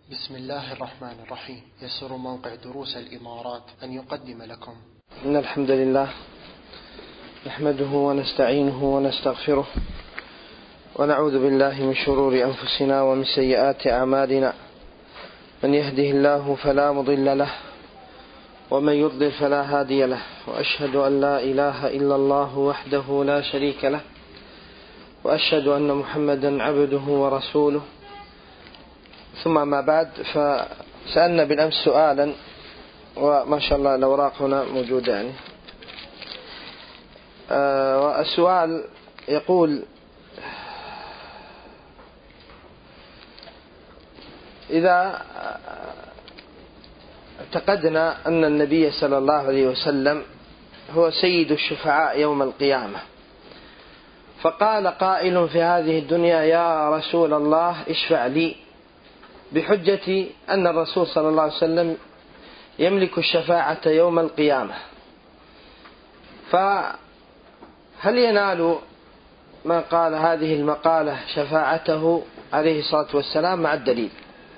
بسم الله الرحمن الرحيم. يسر موقع دروس الإمارات أن يقدم لكم إن الحمد لله نحمده ونستعينه ونستغفره ونعوذ بالله من شرور أنفسنا ومن سيئات أعمالنا. من يهده الله فلا مضل له ومن يضلل فلا هادي له، وأشهد أن لا إله إلا الله وحده لا شريك له، وأشهد أن محمدا عبده ورسوله. ثم ما بعد، فسألنا بالأمس سؤالا، وما شاء الله الأوراق هنا موجودة يعني. والسؤال يقول: إذا اعتقدنا أن النبي صلى الله عليه وسلم هو سيد الشفعاء يوم القيامة، فقال قائل في هذه الدنيا: يا رسول الله اشفع لي، بحجة أن الرسول صلى الله عليه وسلم يملك الشفاعة يوم القيامة، فهل ينال ما قال هذه المقالة شفاعته عليه الصلاة والسلام مع الدليل؟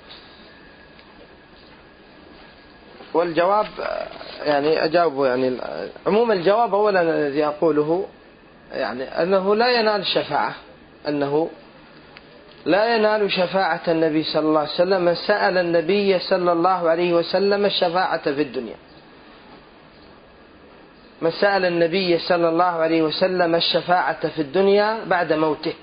والجواب يعني أجاوبه، يعني عموم الجواب أولا الذي أقوله يعني أنه لا ينال الشفاعة، أنه لا ينال شفاعة النبي صلى الله عليه وسلم من سأل النبي صلى الله عليه وسلم الشفاعة في الدنيا، من سأل النبي صلى الله عليه وسلم الشفاعة في الدنيا بعد موته،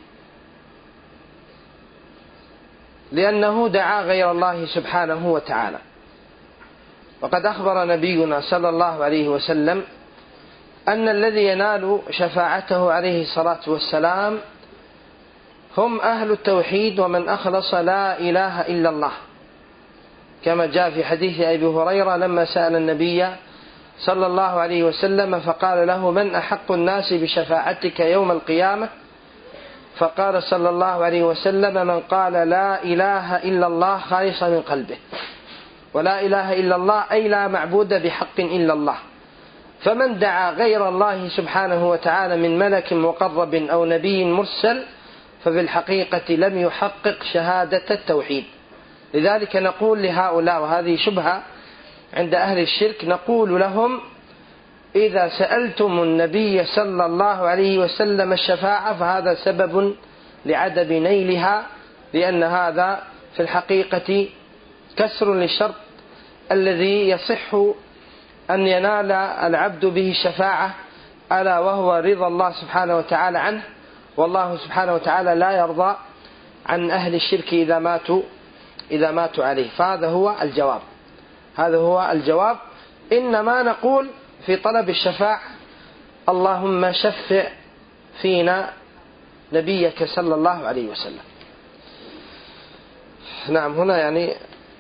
لأنه دعا غير الله سبحانه وتعالى. وقد أخبر نبينا صلى الله عليه وسلم أن الذي ينال شفاعته عليه الصلاة والسلام هم أهل التوحيد ومن أخلص لا إله إلا الله، كما جاء في حديث أبي هريرة لما سأل النبي صلى الله عليه وسلم فقال له: من أحق الناس بشفاعتك يوم القيامة؟ فقال صلى الله عليه وسلم: من قال لا إله إلا الله خالصا من قلبه. ولا إله إلا الله أي لا معبود بحق إلا الله. فمن دعا غير الله سبحانه وتعالى من ملك مقرب أو نبي مرسل ففي الحقيقة لم يحقق شهادة التوحيد. لذلك نقول لهؤلاء، وهذه شبهة عند أهل الشرك، نقول لهم: إذا سألتم النبي صلى الله عليه وسلم الشفاعة فهذا سبب لعدم نيلها، لأن هذا في الحقيقة كسر للشرط الذي يصح أن ينال العبد به الشفاعة، ألا وهو رضا الله سبحانه وتعالى عنه، والله سبحانه وتعالى لا يرضى عن أهل الشرك إذا ماتوا عليه. فهذا هو الجواب، هذا هو الجواب. إنما نقول في طلب الشفاعة: اللهم شفع فينا نبيك صلى الله عليه وسلم. نعم، هنا يعني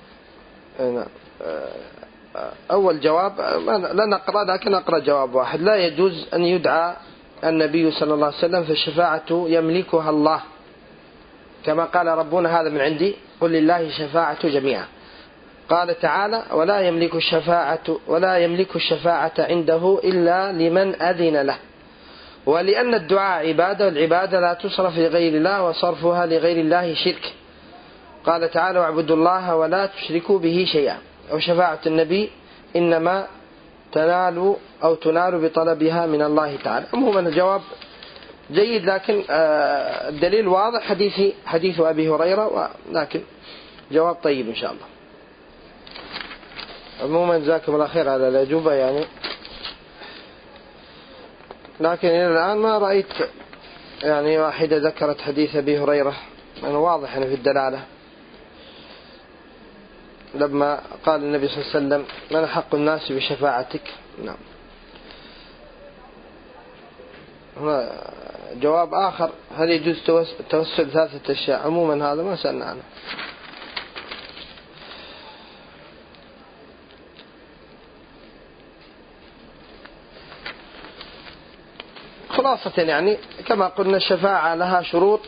أول جواب لا نقرأ، لكن أقرأ جواب واحد: لا يجوز أن يدعى النبي صلى الله عليه وسلم فالشفاعة يملكها الله، كما قال ربنا: هذا من عندي قل لله الشفاعة جميعا. قال تعالى: ولا يملك الشفاعة عنده إلا لمن أذن له. ولأن الدعاء عبادة، والعبادة لا تصرف لغير الله، وصرفها لغير الله شرك. قال تعالى: واعبدوا الله ولا تشركوا به شيئا. وشفاعة النبي إنما تنال بطلبها من الله تعالى. عموما الجواب جيد، لكن الدليل واضح، حديث أبي هريرة، لكن جواب طيب إن شاء الله. عموما جزاكم الله خير على الأجوبة يعني، لكن إلى الآن ما رأيت يعني واحدة ذكرت حديث أبي هريرة، يعني واضح في الدلالة، لما قال النبي صلى الله عليه وسلم: من أحق الناس بشفاعتك. نعم. هنا جواب آخر: هل يجوز توسل 3 أشياء؟ عموما هذا ما سألنا عنه. خلاصة يعني كما قلنا الشفاعة لها شروط: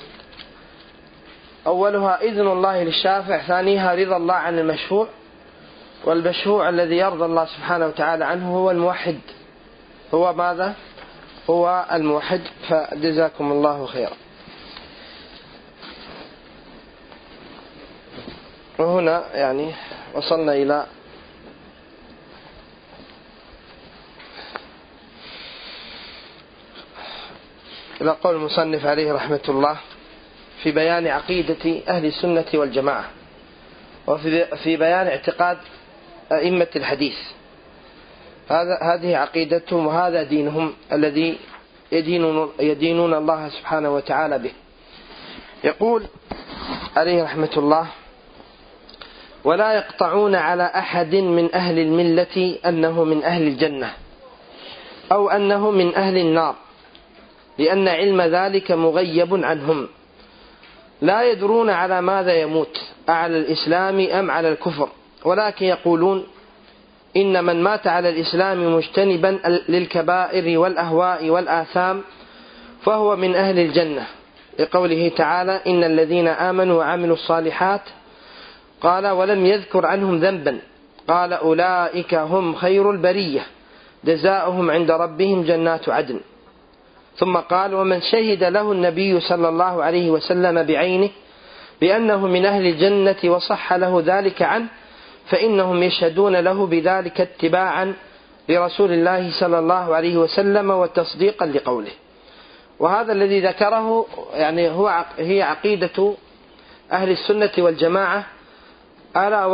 أولها إذن الله للشافع، ثانيها رضا الله عن المشفوع، والمشفوع الذي يرضى الله سبحانه وتعالى عنه هو الموحد. هو ماذا؟ هو الموحد. فجزاكم الله خيرا. وهنا يعني وصلنا إلى قول المصنف عليه رحمة الله في بيان عقيدة أهل السنة والجماعة، وفي بيان اعتقاد أئمة الحديث. هذه عقيدتهم وهذا دينهم الذي يدينون الله سبحانه وتعالى به. يقول عليه رحمة الله: ولا يقطعون على أحد من أهل الملة أنه من أهل الجنة أو أنه من أهل النار، لأن علم ذلك مغيب عنهم، لا يدرون على ماذا يموت، أعلى الإسلام أم على الكفر، ولكن يقولون إن من مات على الإسلام مجتنبا للكبائر والأهواء والآثام فهو من أهل الجنة، لقوله تعالى: إن الذين آمنوا وعملوا الصالحات، قال: ولم يذكر عنهم ذنبا، قال: أولئك هم خير البرية جزاؤهم عند ربهم جنات عدن. ثم قال: ومن شهد له النبي صلى الله عليه وسلم بعينه بأنه من أهل الجنة وصح له ذلك عنه فإنهم يشهدون له بذلك اتباعا لرسول الله صلى الله عليه وسلم وتصديقا لقوله. وهذا الذي ذكره يعني هي عقيدة أهل السنة والجماعة، ألا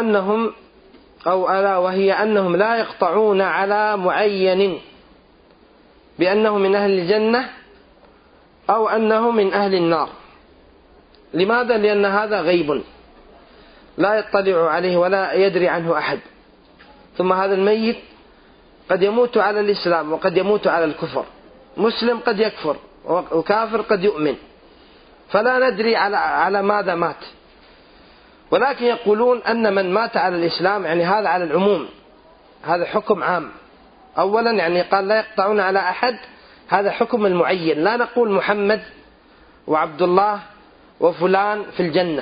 وهي أنهم لا يقطعون على معين بأنه من أهل الجنة أو أنه من أهل النار. لماذا؟ لأن هذا غيب لا يطلع عليه ولا يدري عنه أحد. ثم هذا الميت قد يموت على الإسلام وقد يموت على الكفر، مسلم قد يكفر وكافر قد يؤمن، فلا ندري على ماذا مات. ولكن يقولون أن من مات على الإسلام يعني هذا على العموم، هذا حكم عام. أولا يعني قال لا يقطعون على أحد، هذا حكم المعين، لا نقول محمد وعبد الله وفلان في الجنة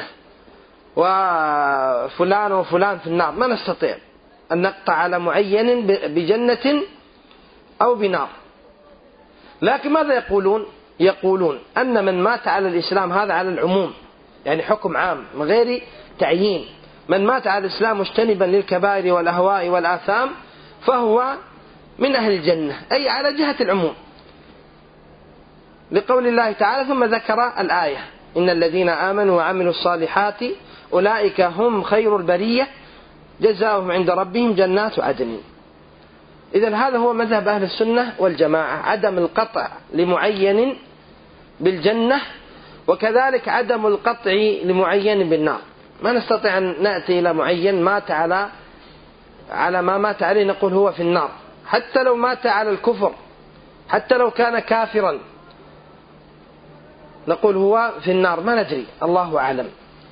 وفلان وفلان في النار، ما نستطيع أن نقطع على معين بجنة أو بنار. لكن ماذا يقولون أن من مات على الإسلام هذا على العموم، يعني حكم عام من غير تعيين. من مات على الإسلام مجتنبا للكبائر والأهواء والآثام فهو من أهل الجنة، أي على جهة العموم، لقول الله تعالى: ثم ذكر الآية: إن الذين آمنوا وعملوا الصالحات أولئك هم خير البرية جزاؤهم عند ربهم جنات عدن. إذن هذا هو مذهب أهل السنة والجماعة، عدم القطع لمعين بالجنة، وكذلك عدم القطع لمعين بالنار. ما نستطيع أن نأتي إلى معين مات على ما مات عليه نقول هو في النار، حتى لو مات على الكفر، حتى لو كان كافرا نقول هو في النار، ما ندري، الله أعلم.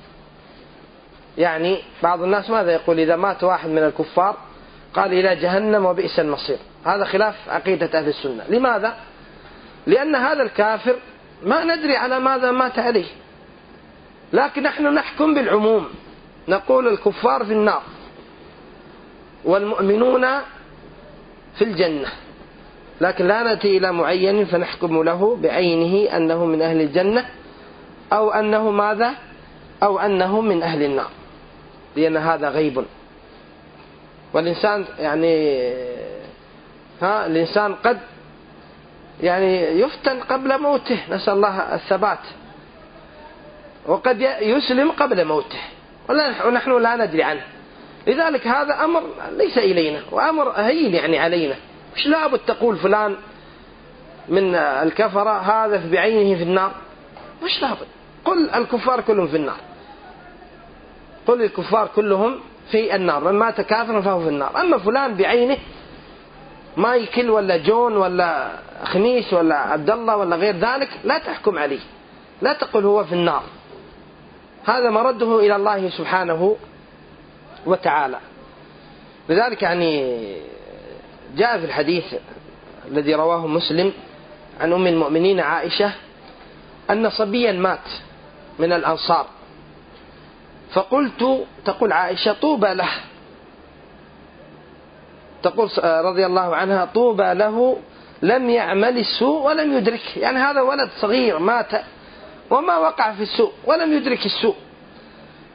يعني بعض الناس ماذا يقول إذا مات واحد من الكفار قال إلى جهنم وبئس المصير، هذا خلاف عقيدة أهل السنة. لماذا؟ لأن هذا الكافر ما ندري على ماذا مات عليه، لكن نحن نحكم بالعموم، نقول الكفار في النار والمؤمنون في الجنة، لكن لا نأتي إلى معين فنحكم له بعينه أنه من أهل الجنة أو أنه ماذا أو أنه من أهل النار، لأن هذا غيب. والإنسان يعني الإنسان قد يعني يفتن قبل موته، نسأل الله الثبات، وقد يسلم قبل موته ونحن لا ندري عنه. لذلك هذا أمر ليس إلينا وأمر هين يعني علينا. مش لابد تقول فلان من الكفرة هذا بعينه في النار، مش لابد. قل الكفار كلهم في النار، قل الكفار كلهم في النار، من مات كافرا فهو في النار. أما فلان بعينه مايكل ولا جون ولا خميس ولا عبد الله ولا غير ذلك لا تحكم عليه، لا تقل هو في النار، هذا مرده إلى الله سبحانه وتعالى. لذلك يعني جاء في الحديث الذي رواه مسلم عن أم المؤمنين عائشة أن صبيا مات من الأنصار، فقلت، تقول عائشة: طوبى له، تقول رضي الله عنها: طوبى له لم يعمل السوء ولم يدرك. يعني هذا ولد صغير مات وما وقع في السوء ولم يدرك السوء،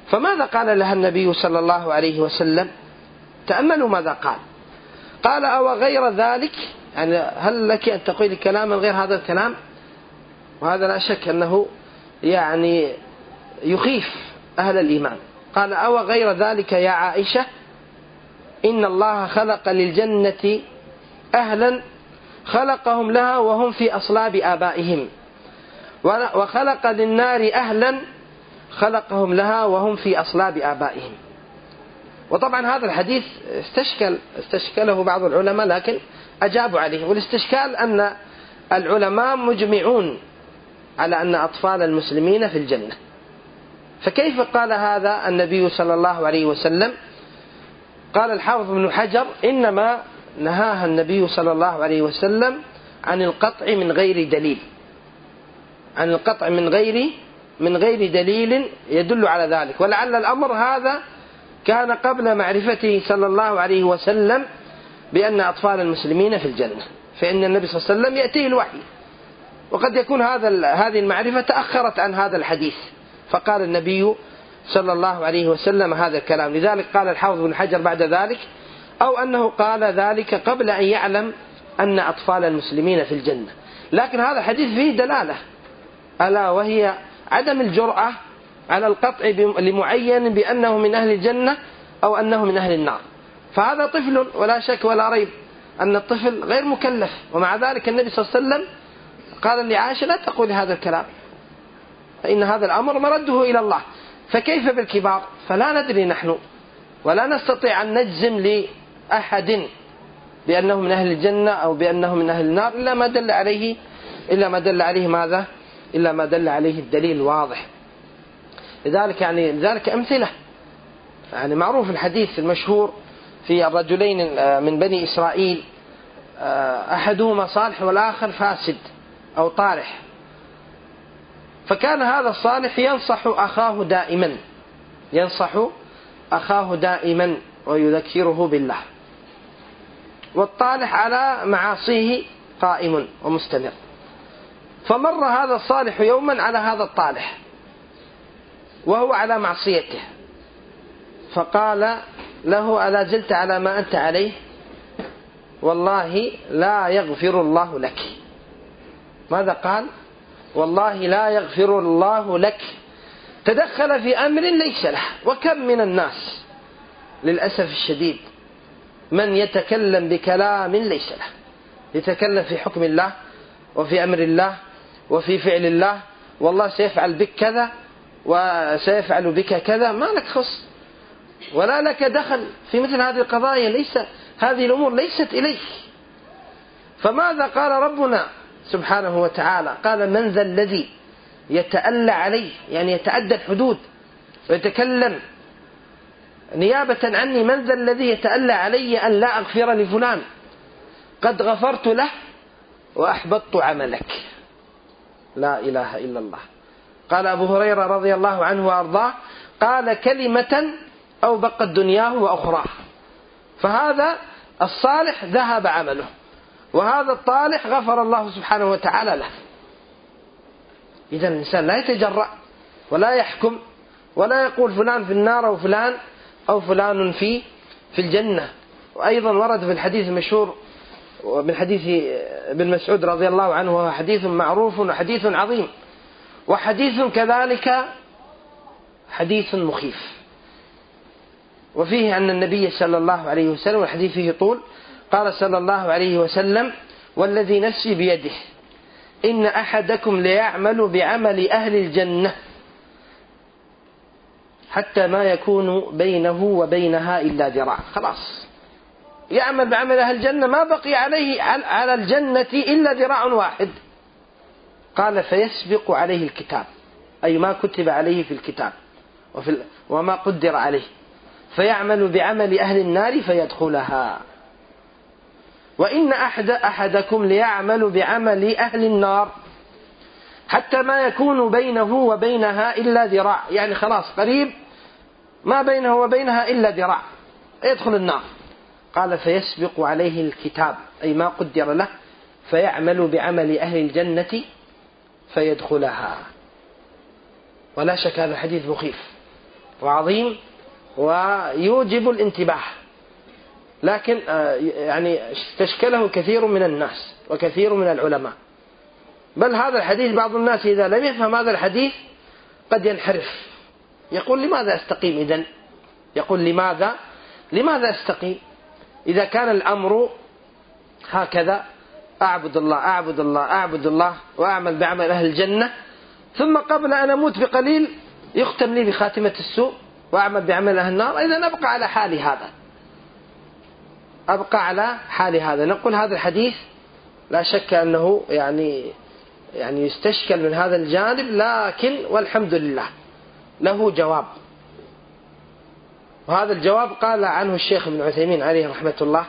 فماذا قال لها النبي صلى الله عليه وسلم؟ تأملوا ماذا قال. قال: أو غير ذلك، يعني هل لك أن تقولي كلاما غير هذا الكلام؟ وهذا لا شك أنه يعني يخيف أهل الإيمان. قال: أو غير ذلك يا عائشة، إن الله خلق للجنة أهلا خلقهم لها وهم في أصلاب آبائهم، وخلق للنار أهلا خلقهم لها وهم في أصلاب آبائهم. وطبعا هذا الحديث استشكله بعض العلماء، لكن أجابوا عليه. والاستشكال أن العلماء مجمعون على أن أطفال المسلمين في الجنة، فكيف قال هذا النبي صلى الله عليه وسلم؟ قال الحافظ ابن حجر: إنما نهاها النبي صلى الله عليه وسلم عن القطع من غير دليل، عن القطع من غير دليل يدل على ذلك. ولعل الأمر هذا كان قبل معرفته صلى الله عليه وسلم بأن أطفال المسلمين في الجنة، فإن النبي صلى الله عليه وسلم يأتيه الوحي، وقد يكون هذه المعرفة تأخرت عن هذا الحديث، فقال النبي صلى الله عليه وسلم هذا الكلام. لذلك قال الحافظ بن حجر بعد ذلك: أو أنه قال ذلك قبل أن يعلم أن أطفال المسلمين في الجنة. لكن هذا الحديث فيه دلالة، ألا وهي عدم الجرأة على القطع لمعين بأنه من أهل الجنة أو أنه من أهل النار. فهذا طفل، ولا شك ولا ريب أن الطفل غير مكلف، ومع ذلك النبي صلى الله عليه وسلم قال لعائشة: لا تقول هذا الكلام، فإن هذا الأمر مرده إلى الله. فكيف بالكبار؟ فلا ندري نحن، ولا نستطيع أن نجزم لأحد بأنه من أهل الجنة أو بأنه من أهل النار إلا ما دل عليه ماذا؟ إلا ما دل عليه الدليل الواضح. لذلك أمثلة، يعني معروف الحديث المشهور في الرجلين من بني إسرائيل، أحدهما صالح والآخر فاسد أو طارح، فكان هذا الصالح ينصح أخاه دائما ويذكره بالله، والطالح على معاصيه قائم ومستمر. فمر هذا الصالح يوما على هذا الطالح وهو على معصيته، فقال له: ألا زلت على ما أنت عليه؟ والله لا يغفر الله لك. ماذا قال؟ والله لا يغفر الله لك. تدخل في أمر ليس له. وكم من الناس للأسف الشديد من يتكلم بكلام ليس له، يتكلم في حكم الله وفي أمر الله وفي فعل الله، والله سيفعل بك كذا وسيفعل بك كذا، ما لك خص ولا لك دخل في مثل هذه القضايا، هذه الأمور ليست إليك. فماذا قال ربنا سبحانه وتعالى؟ قال: من ذا الذي يتألى عليه، يعني يتعدى الحدود ويتكلم نيابة عني، من ذا الذي يتألى علي أن لا أغفر لفلان؟ قد غفرت له وأحبطت عملك. لا إله إلا الله. قال أبو هريرة رضي الله عنه وأرضاه: قال كلمة أوبقت دنياه وأخراه. فهذا الصالح ذهب عمله، وهذا الطالح غفر الله سبحانه وتعالى له. إذا الإنسان لا يتجرأ ولا يحكم ولا يقول فلان في النار أو فلان في الجنة. وأيضا ورد في الحديث المشهور من حديث ابن مسعود رضي الله عنه، وهو حديث معروف وحديث عظيم، وحديث كذلك حديث مخيف. وفيه أن النبي صلى الله عليه وسلم، والحديث فيه طول، قال صلى الله عليه وسلم: والذي نفسي بيده إن أحدكم ليعمل بعمل أهل الجنة حتى ما يكون بينه وبينها إلا ذراع. خلاص يعمل بعمل أهل الجنة، ما بقي عليه على الجنة إلا ذراع واحد. قال: فيسبق عليه الكتاب، أي ما كتب عليه في الكتاب وما قدر عليه، فيعمل بعمل أهل النار فيدخلها. وإن أحدكم ليعمل بعمل أهل النار حتى ما يكون بينه وبينها إلا ذراع، يعني خلاص قريب ما بينه وبينها إلا ذراع يدخل النار. قال: فيسبق عليه الكتاب، أي ما قدر له، فيعمل بعمل أهل الجنة فيدخلها. ولا شك هذا الحديث مخيف، وعظيم ويوجب الانتباه، لكن يعني استشكله كثير من الناس وكثير من العلماء، بل هذا الحديث بعض الناس إذا لم يفهم هذا الحديث قد ينحرف، يقول لماذا أستقيم إذن؟ يقول لماذا أستقيم إذا كان الأمر هكذا، أعبد الله وأعمل بعمل أهل الجنة، ثم قبل أن أموت بقليل يختم لي بخاتمة السوء وأعمل بعمل أهل النار، إذن أبقى على حال هذا. نقول هذا الحديث لا شك أنه يعني يستشكل من هذا الجانب، لكن والحمد لله له جواب، وهذا الجواب قال عنه الشيخ ابن عثيمين عليه رحمة الله،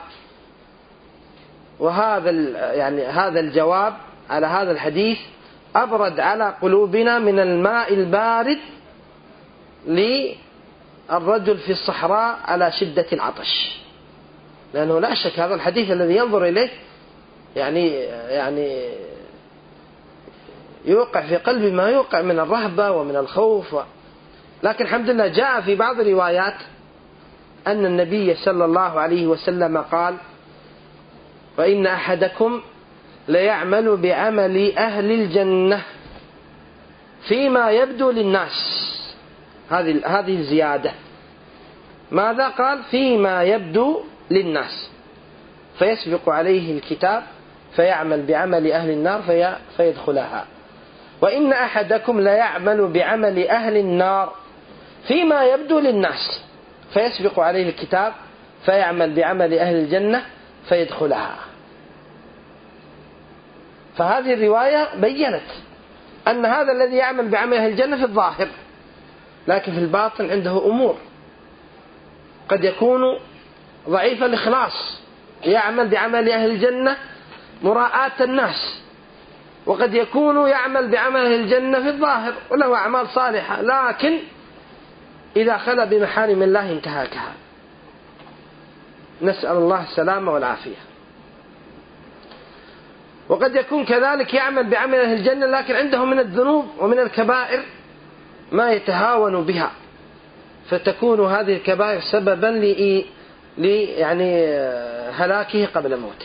هذا الجواب على هذا الحديث أبرد على قلوبنا من الماء البارد للرجل في الصحراء على شدة العطش، لأنه لا شك هذا الحديث الذي ينظر إليه يعني يوقع في قلبي ما يوقع من الرهبة ومن الخوف، لكن الحمد لله جاء في بعض الروايات أن النبي صلى الله عليه وسلم قال: وإن أحدكم ليعمل بعمل أهل الجنة فيما يبدو للناس. هذه الزيادة، ماذا قال؟ فيما يبدو للناس، فيسبق عليه الكتاب فيعمل بعمل أهل النار فيدخلها. وإن أحدكم ليعمل بعمل أهل النار فيما يبدو للناس، فيسبق عليه الكتاب فيعمل بعمل أهل الجنة فيدخلها. فهذه الرواية بيّنت أن هذا الذي يعمل بعمل أهل الجنة في الظاهر، لكن في الباطن عنده أمور، قد يكون ضعيف الإخلاص يعمل بعمل أهل الجنة مراءة الناس، وقد يكون يعمل بعمل أهل الجنة في الظاهر وله أعمال صالحة، لكن إذا خلى بمحارم الله انتهكها، نسأل الله السلامة والعافية. وقد يكون كذلك يعمل بعمل أهل الجنة لكن عنده من الذنوب ومن الكبائر ما يتهاون بها، فتكون هذه الكبائر سببا هلاكه قبل موته.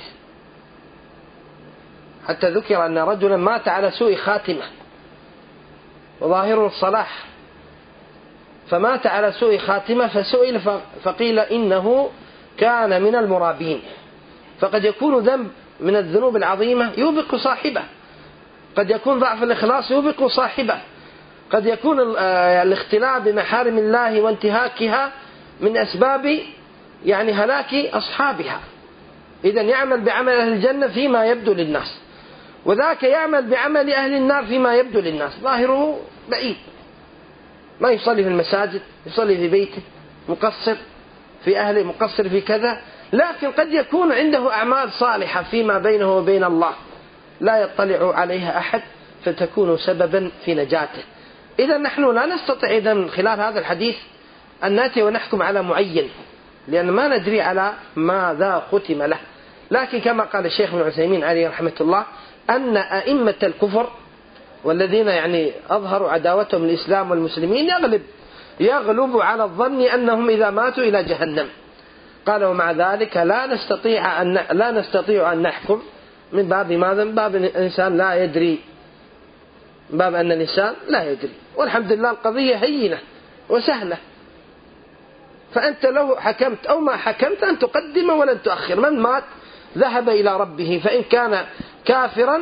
حتى ذكر أن رجلا مات على سوء خاتمة وظاهره الصلاح، فمات على سوء خاتمة، فسئل فقيل إنه كان من المرابين. فقد يكون ذنب من الذنوب العظيمة يوبق صاحبه، قد يكون ضعف الإخلاص يوبق صاحبه، قد يكون الاختلاء بمحارم الله وانتهاكها من أسباب هلاك أصحابها. إذن يعمل بعمل أهل الجنة فيما يبدو للناس، وذاك يعمل بعمل أهل النار فيما يبدو للناس، ظاهره بعيد، ما يصلي في المساجد، يصلي في بيته، مقصر في أهله، مقصر في كذا، لكن قد يكون عنده أعمال صالحة فيما بينه وبين الله لا يطلع عليها أحد، فتكون سببا في نجاته. إذا نحن لا نستطيع من خلال هذا الحديث أن نأتي ونحكم على معين، لأن ما ندري على ماذا ختم له. لكن كما قال الشيخ ابن عثيمين عليه رحمة الله أن أئمة الكفر والذين أظهروا عداوتهم للإسلام والمسلمين يغلب على الظن أنهم إذا ماتوا إلى جهنم. قال: ومع ذلك لا نستطيع أن نحكم، من باب ماذا؟ من باب الإنسان لا يدري، من باب أن الإنسان لا يدري. والحمد لله القضية هينة وسهلة، فأنت لو حكمت أو ما حكمت أن تقدم ولن تؤخر. من مات ذهب إلى ربه، فإن كان كافرا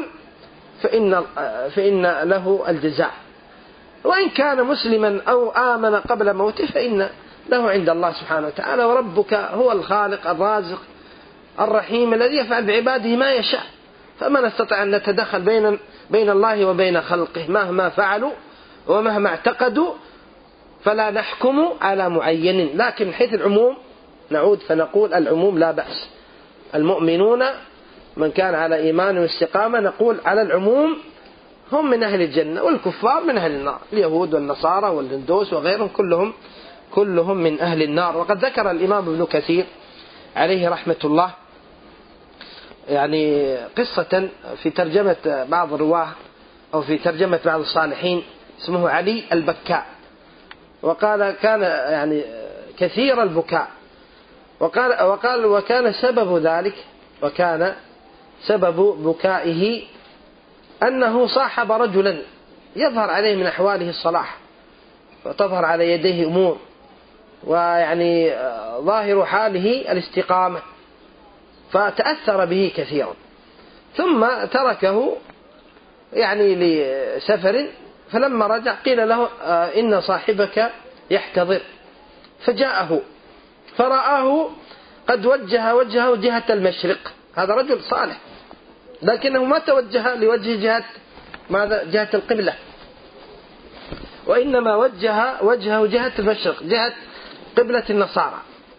فإن له الجزاء، وإن كان مسلما أو آمن قبل موته فإن له عند الله سبحانه وتعالى. وربك هو الخالق الرازق الرحيم الذي يفعل بعباده ما يشاء، فما نستطيع أن نتدخل بين الله وبين خلقه مهما فعلوا ومهما اعتقدوا، فلا نحكم على معين. لكن من حيث العموم نعود فنقول العموم لا بأس. المؤمنون من كان على إيمان واستقامة نقول على العموم هم من أهل الجنة، والكفار من أهل النار، اليهود والنصارى والهندوس وغيرهم كلهم من أهل النار. وقد ذكر الإمام ابن كثير عليه رحمة الله قصة في ترجمة بعض الرواه أو في ترجمة بعض الصالحين، اسمه علي البكاء، وقال كان يعني كثير البكاء، وقال وكان سبب بكائه أنه صاحب رجلا يظهر عليه من أحواله الصلاح، وتظهر على يديه أمور، ويعني ظاهر حاله الاستقامة، فتأثر به كثيرا، ثم تركه يعني لسفر، فلما رجع قيل له إن صاحبك يحتضر، فجاءه فرآه قد وجهه جهة المشرق. هذا رجل صالح، لكنه ما توجه لوجه جهة القبلة، وإنما وجهه جهة المشرق، جهة قبلة النصارى.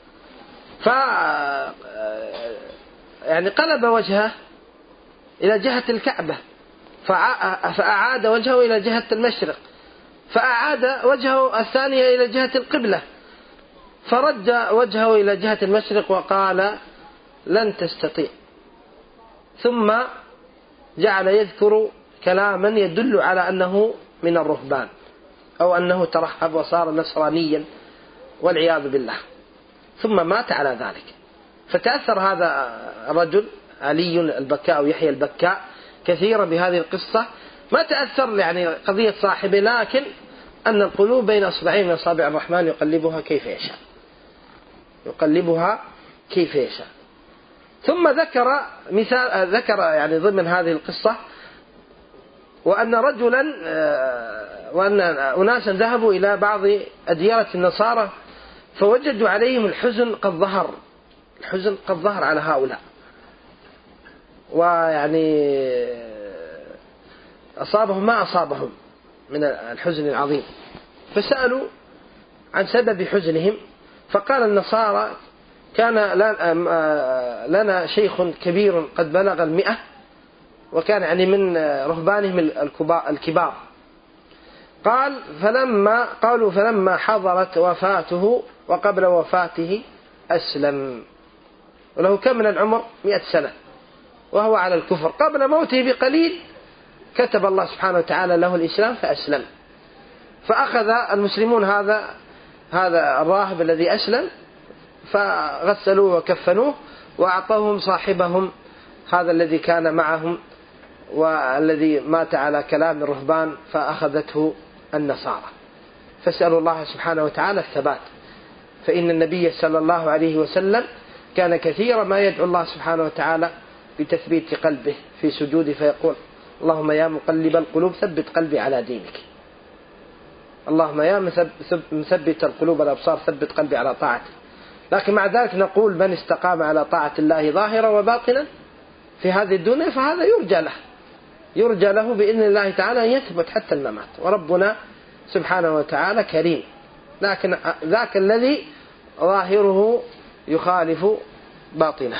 يعني قلب وجهه إلى جهة الكعبة، فأعاد وجهه إلى جهة المشرق، فأعاد وجهه الثانية إلى جهة القبلة، فرد وجهه إلى جهة المشرق وقال لن تستطيع. ثم جعل يذكر كلاما يدل على أنه من الرهبان، أو أنه ترهب وصار نصرانيا والعياذ بالله، ثم مات على ذلك. فتأثر هذا الرجل علي البكاء أو يحيى البكاء كثيرا بهذه القصة، ما تأثر يعني قضية صاحبه، لكن أن القلوب بين أصبعين من أصابع الرحمن يقلبها كيف يشاء. ثم ذكر يعني ضمن هذه القصة وأن أناسا ذهبوا إلى بعض أديرة النصارى فوجدوا عليهم الحزن قد ظهر على هؤلاء، ويعني أصابهم ما أصابهم من الحزن العظيم، فسألوا عن سبب حزنهم، فقال النصارى كان لنا شيخ كبير قد بلغ 100، وكان يعني من رهبانهم الكبار. فلما حضرت وفاته وقبل وفاته أسلم، وله كم من العمر 100 سنة وهو على الكفر. قبل موته بقليل كتب الله سبحانه وتعالى له الإسلام فأسلم، فأخذ المسلمون هذا الراهب الذي أسلم فغسلوه وكفنوه، وأعطوهم صاحبهم هذا الذي كان معهم والذي مات على كلام الرهبان، فأخذته النصارى. فاسألوا الله سبحانه وتعالى الثبات، فإن النبي صلى الله عليه وسلم كان كثيرا ما يدعو الله سبحانه وتعالى بتثبيت قلبه في سجوده، فيقول اللهم يا مقلب القلوب ثبت قلبي على دينك، اللهم يا مثبت القلوب والأبصار ثبت قلبي على طاعتك. لكن مع ذلك نقول من استقام على طاعة الله ظاهرا وباطنا في هذه الدنيا فهذا يرجى له بإذن الله تعالى أن يثبت حتى الممات، وربنا سبحانه وتعالى كريم، لكن ذاك الذي ظاهره يخالف باطنه.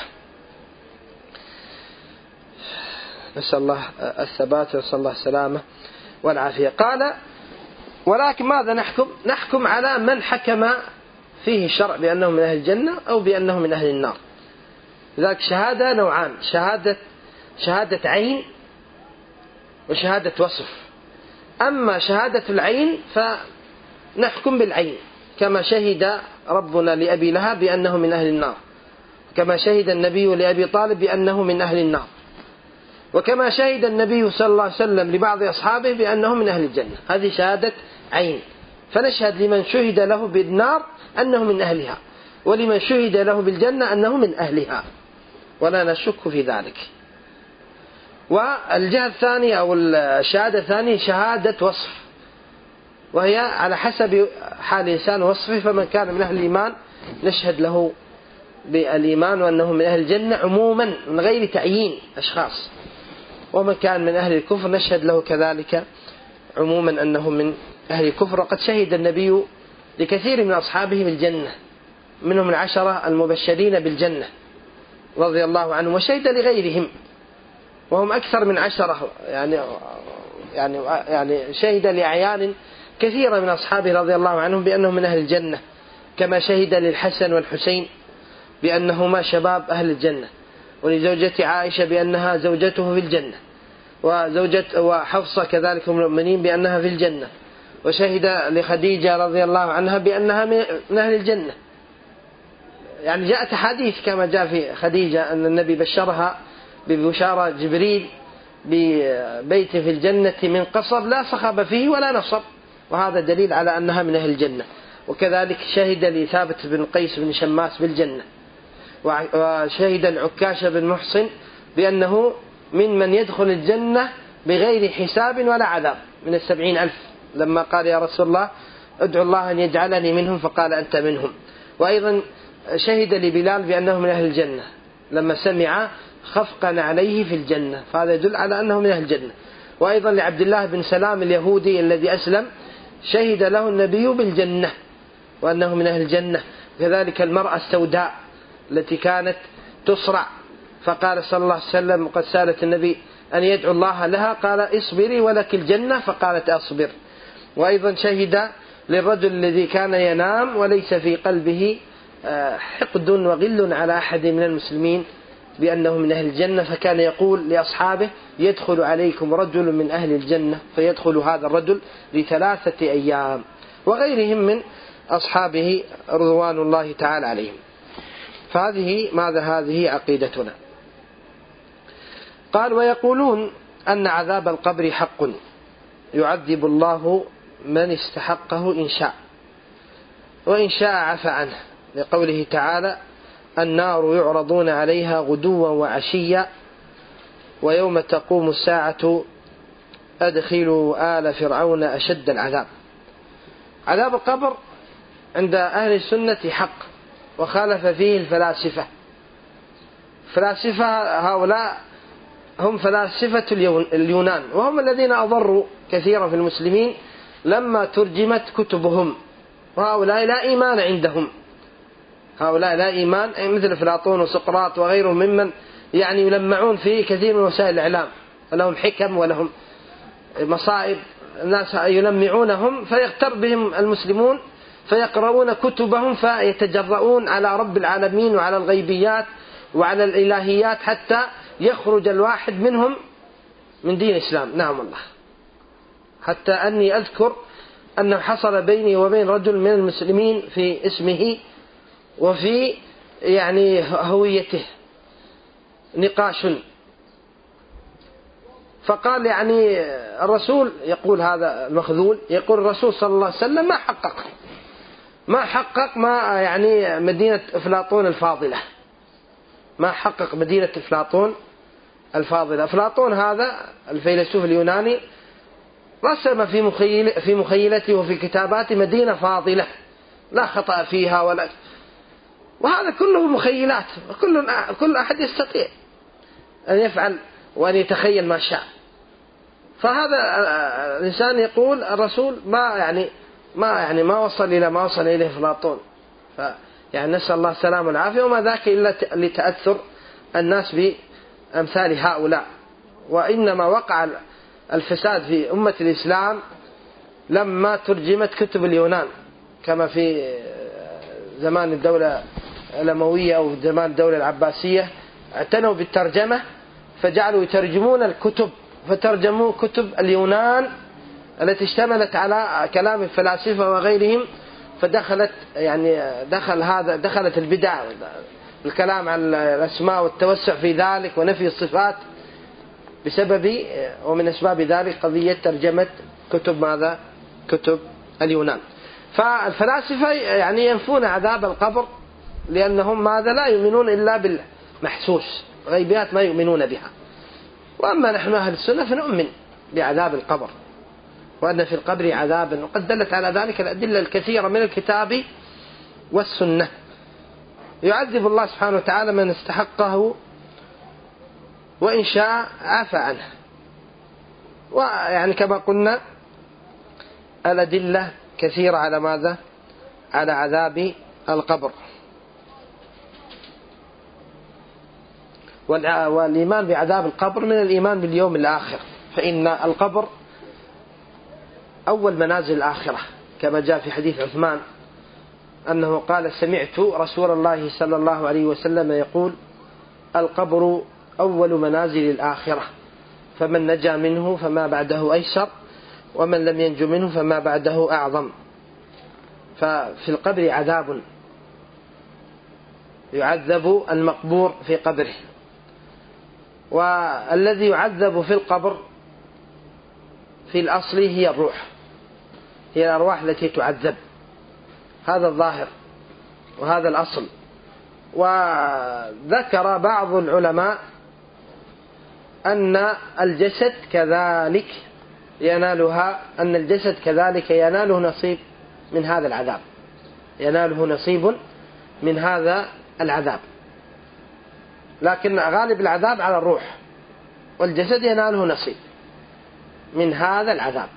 نسأل الله الثبات ونسأل الله السلامة والعافية. قال ولكن ماذا نحكم على من حكم فيه الشرع بأنه من أهل الجنة أو بأنه من أهل النار. ذاك شهادة نوعان، شهادة عين وشهادة وصف. أما شهادة العين فنحكم بالعين، كما شهد ربنا لأبي لهب بأنه من أهل النار، كما شهد النبي لأبي طالب بأنه من أهل النار، وكما شهد النبي صلى الله عليه وسلم لبعض أصحابه بأنه من أهل الجنة. هذه شهادة عين، فنشهد لمن شهد له بالنار أنه من أهلها، ولمن شهد له بالجنة أنه من أهلها، ولا نشك في ذلك. والجهة الثانية أو الشهادة الثانية شهادة وصف، وهي على حسب حال الإنسان وصفه، فمن كان من أهل الإيمان نشهد له بالإيمان وأنه من أهل الجنة عموما من غير تعيين أشخاص، ومن كان من أهل الكفر نشهد له كذلك عموما أنه من أهل الكفر. وقد شهد النبي لكثير من أصحابه بالجنة، منهم 10 المبشرين بالجنة رضي الله عنهم، وشهد لغيرهم وهم أكثر من 10، يعني شهد لأعيان كثيرة من أصحابه رضي الله عنهم بأنهم من أهل الجنة، كما شهد للحسن والحسين بأنهما شباب أهل الجنة، ولزوجة عائشة بأنها زوجته في الجنة، وحفصة كذلك من المؤمنين بأنها في الجنة، وشهد لخديجة رضي الله عنها بأنها من أهل الجنة. يعني جاءت حديث كما جاء في خديجة أن النبي بشرها ببشارة جبريل ببيت في الجنة من قصب لا صخب فيه ولا نصب، وهذا دليل على أنها من أهل الجنة. وكذلك شهد لثابت بن قيس بن شماس بالجنة، وشهد العكاشة بن محصن بأنه من يدخل الجنة بغير حساب ولا عذاب من 70,000، لما قال يا رسول الله ادعو الله أن يجعلني منهم، فقال أنت منهم. وأيضا شهد لبلال بأنه من أهل الجنة لما سمع خفقا عليه في الجنة، فهذا يدل على أنه من أهل الجنة. وأيضا لعبد الله بن سلام اليهودي الذي أسلم شهد له النبي بالجنة وأنه من أهل الجنة. كذلك المرأة السوداء التي كانت تصرع، فقال صلى الله عليه وسلم وقد سألت النبي أن يدعو الله لها، قال اصبري ولك الجنة، فقالت أصبر. وأيضا شهد للرجل الذي كان ينام وليس في قلبه حقد وغل على أحد من المسلمين بأنه من أهل الجنة، فكان يقول لأصحابه يدخل عليكم رجل من أهل الجنة، فيدخل هذا الرجل ل3 أيام، وغيرهم من أصحابه رضوان الله تعالى عليهم. هذه عقيدتنا. قال ويقولون أن عذاب القبر حق يعذب الله من استحقه إن شاء، وإن شاء عفى عنه، لقوله تعالى النار يعرضون عليها غدوا وعشيا ويوم تقوم الساعة أدخلوا آل فرعون أشد العذاب. عذاب القبر عند أهل السنة حق، وخالف فيه الفلاسفة. هؤلاء هم فلاسفة اليونان، وهم الذين أضروا كثيرا في المسلمين لما ترجمت كتبهم، وهؤلاء لا إيمان عندهم، هؤلاء لا إيمان، مثل أفلاطون وسقراط وغيرهم ممن يعني يلمعون في كثير من وسائل الإعلام، ولهم حكم ولهم مصائب، الناس يلمعونهم فيغتر بهم المسلمون، فيقرؤون كتبهم فيتجرؤون على رب العالمين وعلى الغيبيات وعلى الإلهيات حتى يخرج الواحد منهم من دين الإسلام. نعم الله. حتى أني أذكر أنه حصل بيني وبين رجل من المسلمين في اسمه وفي يعني هويته نقاش، فقال يعني الرسول، يقول هذا المخذول، يقول الرسول صلى الله عليه وسلم ما حقق ما يعني مدينة أفلاطون الفاضلة، ما حقق مدينة أفلاطون الفاضلة. أفلاطون هذا الفيلسوف اليوناني رسم في مخيلته وفي كتاباته مدينة فاضلة لا خطأ فيها وهذا كله مخيلات، كل أحد يستطيع أن يفعل وأن يتخيل ما شاء. فهذا الإنسان يقول الرسول ما وصل إلى ما وصل إليه أفلاطون، يعني نسأل الله السلامة والعافية، وما ذاك إلا لتأثر الناس بأمثال هؤلاء. وإنما وقع الفساد في أمة الإسلام لما ترجمت كتب اليونان، كما في زمان الدولة الأموية أو زمان الدولة العباسية اعتنوا بالترجمة، فجعلوا يترجمون الكتب، فترجموا كتب اليونان التي اشتملت على كلام الفلاسفة وغيرهم، فدخلت دخلت البدع، الكلام عن الأسماء والتوسع في ذلك ونفي الصفات، ومن أسباب ذلك قضية ترجمة كتب اليونان. فالفلاسفة يعني ينفون عذاب القبر لأنهم لا يؤمنون إلا بالمحسوس، غيبيات ما يؤمنون بها. وأما نحن أهل السنة فنؤمن بعذاب القبر، وأن في القبر عذابا، وقد دلت على ذلك الأدلة الكثيرة من الكتاب والسنة. يعذب الله سبحانه وتعالى من استحقه، وإن شاء عفى عنه. ويعني كما قلنا الأدلة كثيرة على ماذا؟ على عذاب القبر. والإيمان بعذاب القبر من الإيمان باليوم الآخر، فإن القبر أول منازل الآخرة، كما جاء في حديث عثمان أنه قال سمعت رسول الله صلى الله عليه وسلم يقول القبر أول منازل الآخرة، فمن نجا منه فما بعده أيسر، ومن لم ينجو منه فما بعده أعظم. ففي القبر عذاب، يعذب المقبور في قبره، والذي يعذب في القبر في الأصل هي الروح، هي الأرواح التي تعذب، هذا الظاهر وهذا الأصل. وذكر بعض العلماء أن الجسد كذلك ينالها، أن الجسد كذلك يناله نصيب من هذا العذاب، يناله نصيب من هذا العذاب، لكن غالب العذاب على الروح، والجسد يناله نصيب من هذا العذاب.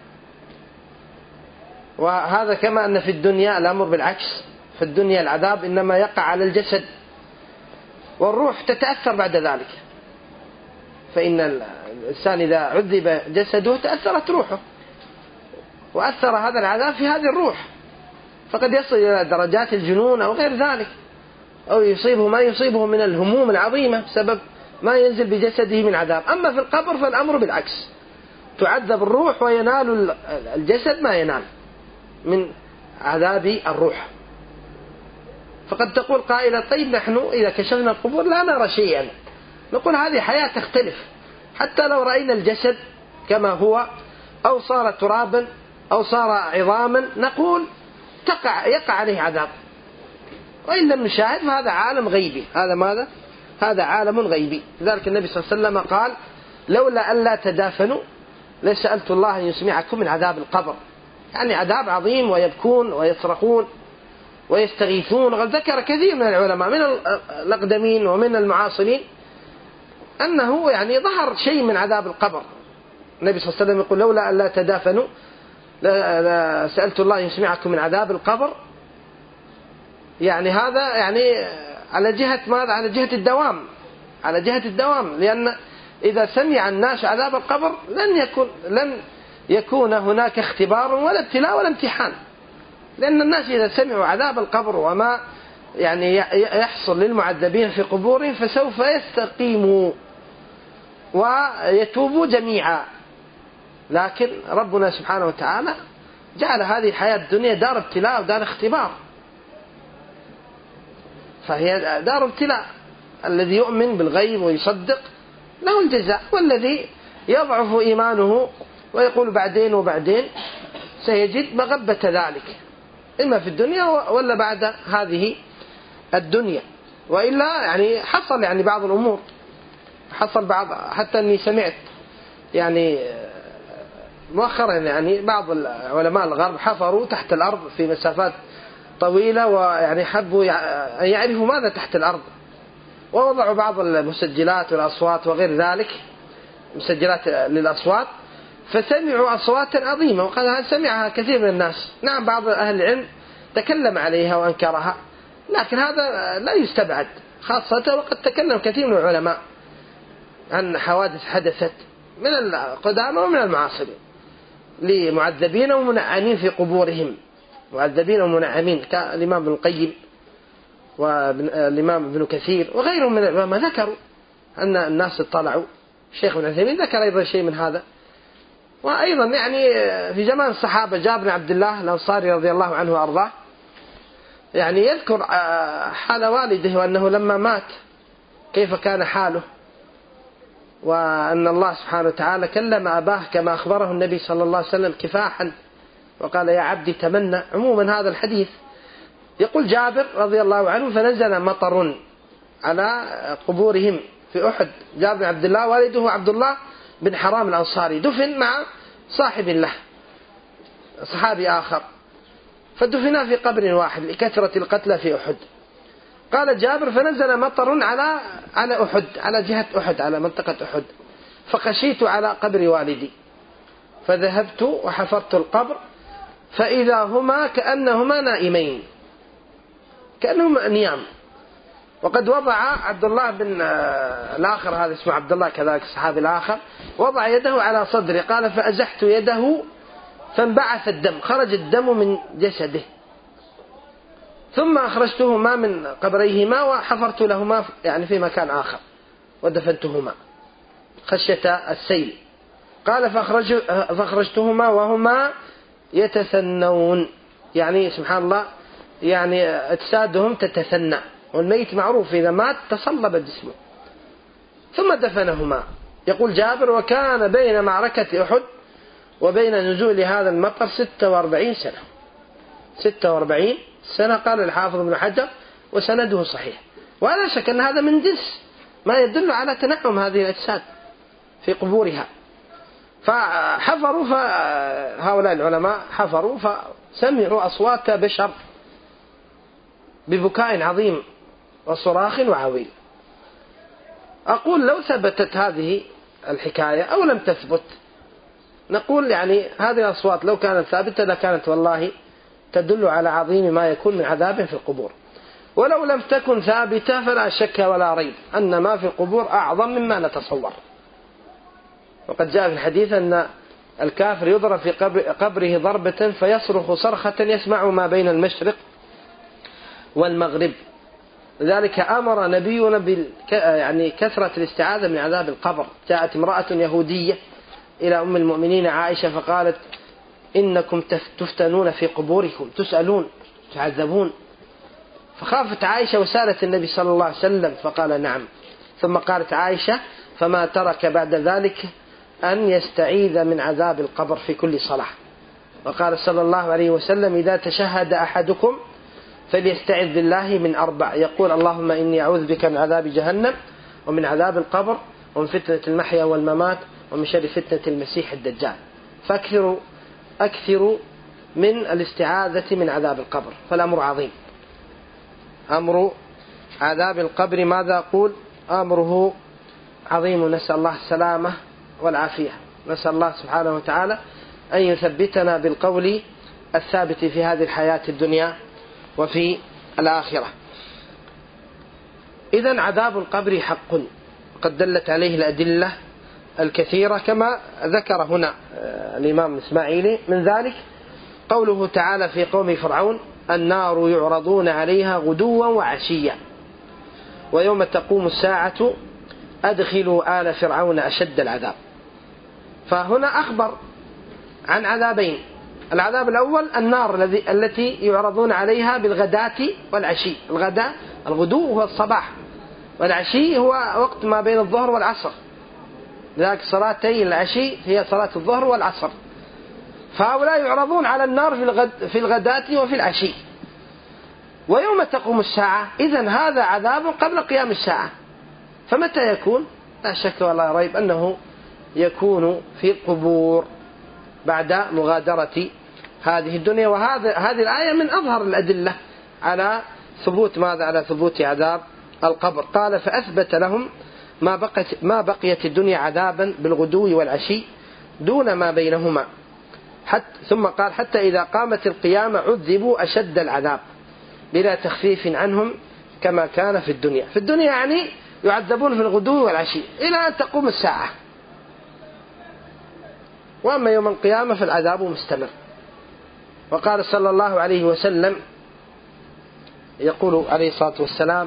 وهذا كما أن في الدنيا الأمر بالعكس، في الدنيا العذاب إنما يقع على الجسد، والروح تتأثر بعد ذلك. فإن الإنسان إذا عذب جسده تأثرت روحه، وأثر هذا العذاب في هذه الروح، فقد يصل إلى درجات الجنون أو غير ذلك، أو يصيبه ما يصيبه من الهموم العظيمة بسبب ما ينزل بجسده من عذاب. أما في القبر فالأمر بالعكس، تعذب الروح وينال الجسد ما ينال من عذاب الروح. فقد تقول قائلة: طيب نحن إذا كشفنا القبور لا نرى شيئا. نقول هذه حياة تختلف، حتى لو رأينا الجسد كما هو أو صار ترابا أو صار عظاما نقول يقع عليه عذاب، وإن لم نشاهد فهذا عالم غيبي. هذا ماذا؟ هذا عالم غيبي. لذلك النبي صلى الله عليه وسلم قال: لولا ألا تدافنوا لسألت الله أن يسمعكم من عذاب القبر. يعني عذاب عظيم، ويبكون ويصرخون ويستغيثون. وقد ذكر كثير من العلماء من الأقدمين ومن المعاصرين أنه يعني ظهر شيء من عذاب القبر. النبي صلى الله عليه وسلم يقول: لولا ألا تدافنوا لسألت الله أن يسمعكم من عذاب القبر. يعني هذا يعني على جهة ماذا؟ على جهة الدوام، على جهة الدوام. لأن إذا سمع الناس عذاب القبر لن يكون هناك اختبار ولا ابتلاء ولا امتحان، لأن الناس إذا سمعوا عذاب القبر وما يعني يحصل للمعذبين في قبورهم فسوف يستقيموا ويتوبوا جميعا. لكن ربنا سبحانه وتعالى جعل هذه الحياة الدنيا دار ابتلاء ودار اختبار، فهي دار ابتلاء. الذي يؤمن بالغيب ويصدق له الجزاء، والذي يضعف إيمانه ويقول بعدين وبعدين سيجد مغبة ذلك، إما في الدنيا ولا بعد هذه الدنيا. وإلا يعني حصل يعني بعض الأمور، حصل بعض، حتى أني سمعت يعني مؤخرا يعني بعض علماء الغرب حفروا تحت الأرض في مسافات طويلة، ويعني حبوا أن يعرفوا ماذا تحت الأرض، ووضعوا بعض المسجلات والأصوات وغير ذلك، مسجلات للأصوات، فسمعوا أصوات عظيمة، وقد سمعها كثير من الناس. نعم بعض أهل العلم تكلم عليها وأنكرها، لكن هذا لا يستبعد، خاصة وقد تكلم كثير من العلماء عن حوادث حدثت من القدامى ومن المعاصرين لمعذبين ومنعمين في قبورهم، معذبين ومنعمين، كالإمام ابن القيم والإمام ابن كثير وغيرهم من العلماء ذكروا أن الناس اطلعوا. الشيخ ابن عثيمين ذكر أيضا شيء من هذا. وأيضا يعني في زمان الصحابة جابر بن عبد الله الأنصاري رضي الله عنه وأرضاه يعني يذكر حال والده، وأنه لما مات كيف كان حاله، وأن الله سبحانه وتعالى كلم أباه كما أخبره النبي صلى الله عليه وسلم كفاحا، وقال: يا عبدي تمنى. عموما هذا الحديث يقول جابر رضي الله عنه: فنزل مطر على قبورهم في أحد. جابر بن عبد الله والده عبد الله بن حرام الأنصاري دفن مع صاحب له صحابي آخر، فدفنا في قبر واحد لكثرة القتلى في أحد. قال جابر: فنزل مطر على أحد، على جهة أحد، على منطقة أحد، فخشيت على قبر والدي، فذهبت وحفرت القبر فإذا هما كأنهما نائمين، كأنهما نيام. وقد وضع عبد الله بن الآخر، هذا اسمه عبد الله كذلك الصحابي الآخر، وضع يده على صدره، قال: فأزحت يده فانبعث الدم، خرج الدم من جسده، ثم أخرجتهما من قبريهما وحفرت لهما يعني في مكان آخر ودفنتهما خشية السيل. قال فأخرجتهما وهما يتثنون، يعني سبحان الله، يعني أجسادهم تتثنى، والميت معروف إذا مات تصلب جسمه، ثم دفنهما. يقول جابر: وكان بين معركة أحد وبين نزول هذا المطر 46 سنة. 46 سنة قال الحافظ ابن حجر، وسنده صحيح. ولا شك أن هذا من جنس ما يدل على تنعم هذه الأجساد في قبورها. فحفروا، هؤلاء العلماء حفروا فسمعوا أصوات بشر ببكاء عظيم وصراخ وعويل. أقول لو ثبتت هذه الحكاية أو لم تثبت، نقول يعني هذه الأصوات لو كانت ثابتة لكانت والله تدل على عظيم ما يكون من عذاب في القبور، ولو لم تكن ثابتة فلا شك ولا ريب أن ما في القبور أعظم مما نتصور. وقد جاء في الحديث أن الكافر يضرب في قبره ضربة فيصرخ صرخة يسمع ما بين المشرق والمغرب. لذلك أمر نبينا يعني كثرة الاستعاذة من عذاب القبر. جاءت امرأة يهودية إلى أم المؤمنين عائشة فقالت: إنكم تفتنون في قبوركم، تسألون، تعذبون. فخافت عائشة وسألت النبي صلى الله عليه وسلم فقال: نعم. ثم قالت عائشة: فما ترك بعد ذلك أن يستعيذ من عذاب القبر في كل صلاة. وقال صلى الله عليه وسلم: إذا تشهد أحدكم فليستعذ بالله من 4، يقول: اللهم إني أعوذ بك من عذاب جهنم ومن عذاب القبر ومن فتنة المحيا والممات ومن شر فتنة المسيح الدجال. أكثروا من الاستعاذة من عذاب القبر، فالأمر عظيم. أمر عذاب القبر ماذا أقول؟ أمره عظيم، نسأل الله السلامة والعافية. نسأل الله سبحانه وتعالى أن يثبتنا بالقول الثابت في هذه الحياة الدنيا وفي الآخرة. إذن عذاب القبر حق، قد دلت عليه الأدلة الكثيرة كما ذكر هنا الإمام الإسماعيلي. من ذلك قوله تعالى في قوم فرعون: النار يعرضون عليها غدوا وعشيا ويوم تقوم الساعة أدخلوا آل فرعون أشد العذاب. فهنا أخبر عن عذابين: العذاب الأول النار التي يعرضون عليها بالغداة والعشي. الغدو هو الصباح، والعشي هو وقت ما بين الظهر والعصر، لذلك صلاتي العشي هي صلاة الظهر والعصر. فهؤلاء يعرضون على النار في الغداة وفي العشي. ويوم تقوم الساعة، إذن هذا عذاب قبل قيام الساعة. فمتى يكون؟ لا شك ولا ريب أنه يكون في القبور بعد مغادرة هذه الدنيا. هذه الآية من أظهر الأدلة على ثبوت ماذا؟ على ثبوت عذاب القبر. قال: فأثبت لهم ما بقيت الدنيا عذابا بالغدو والعشي دون ما بينهما. ثم قال: حتى إذا قامت القيامة عذبوا أشد العذاب بلا تخفيف عنهم كما كان في الدنيا. في الدنيا يعني يعذبون في الغدو والعشي إلى أن تقوم الساعة. وأما يوم القيامة فالعذاب مستمر. وقال صلى الله عليه وسلم، يقول عليه الصلاة والسلام: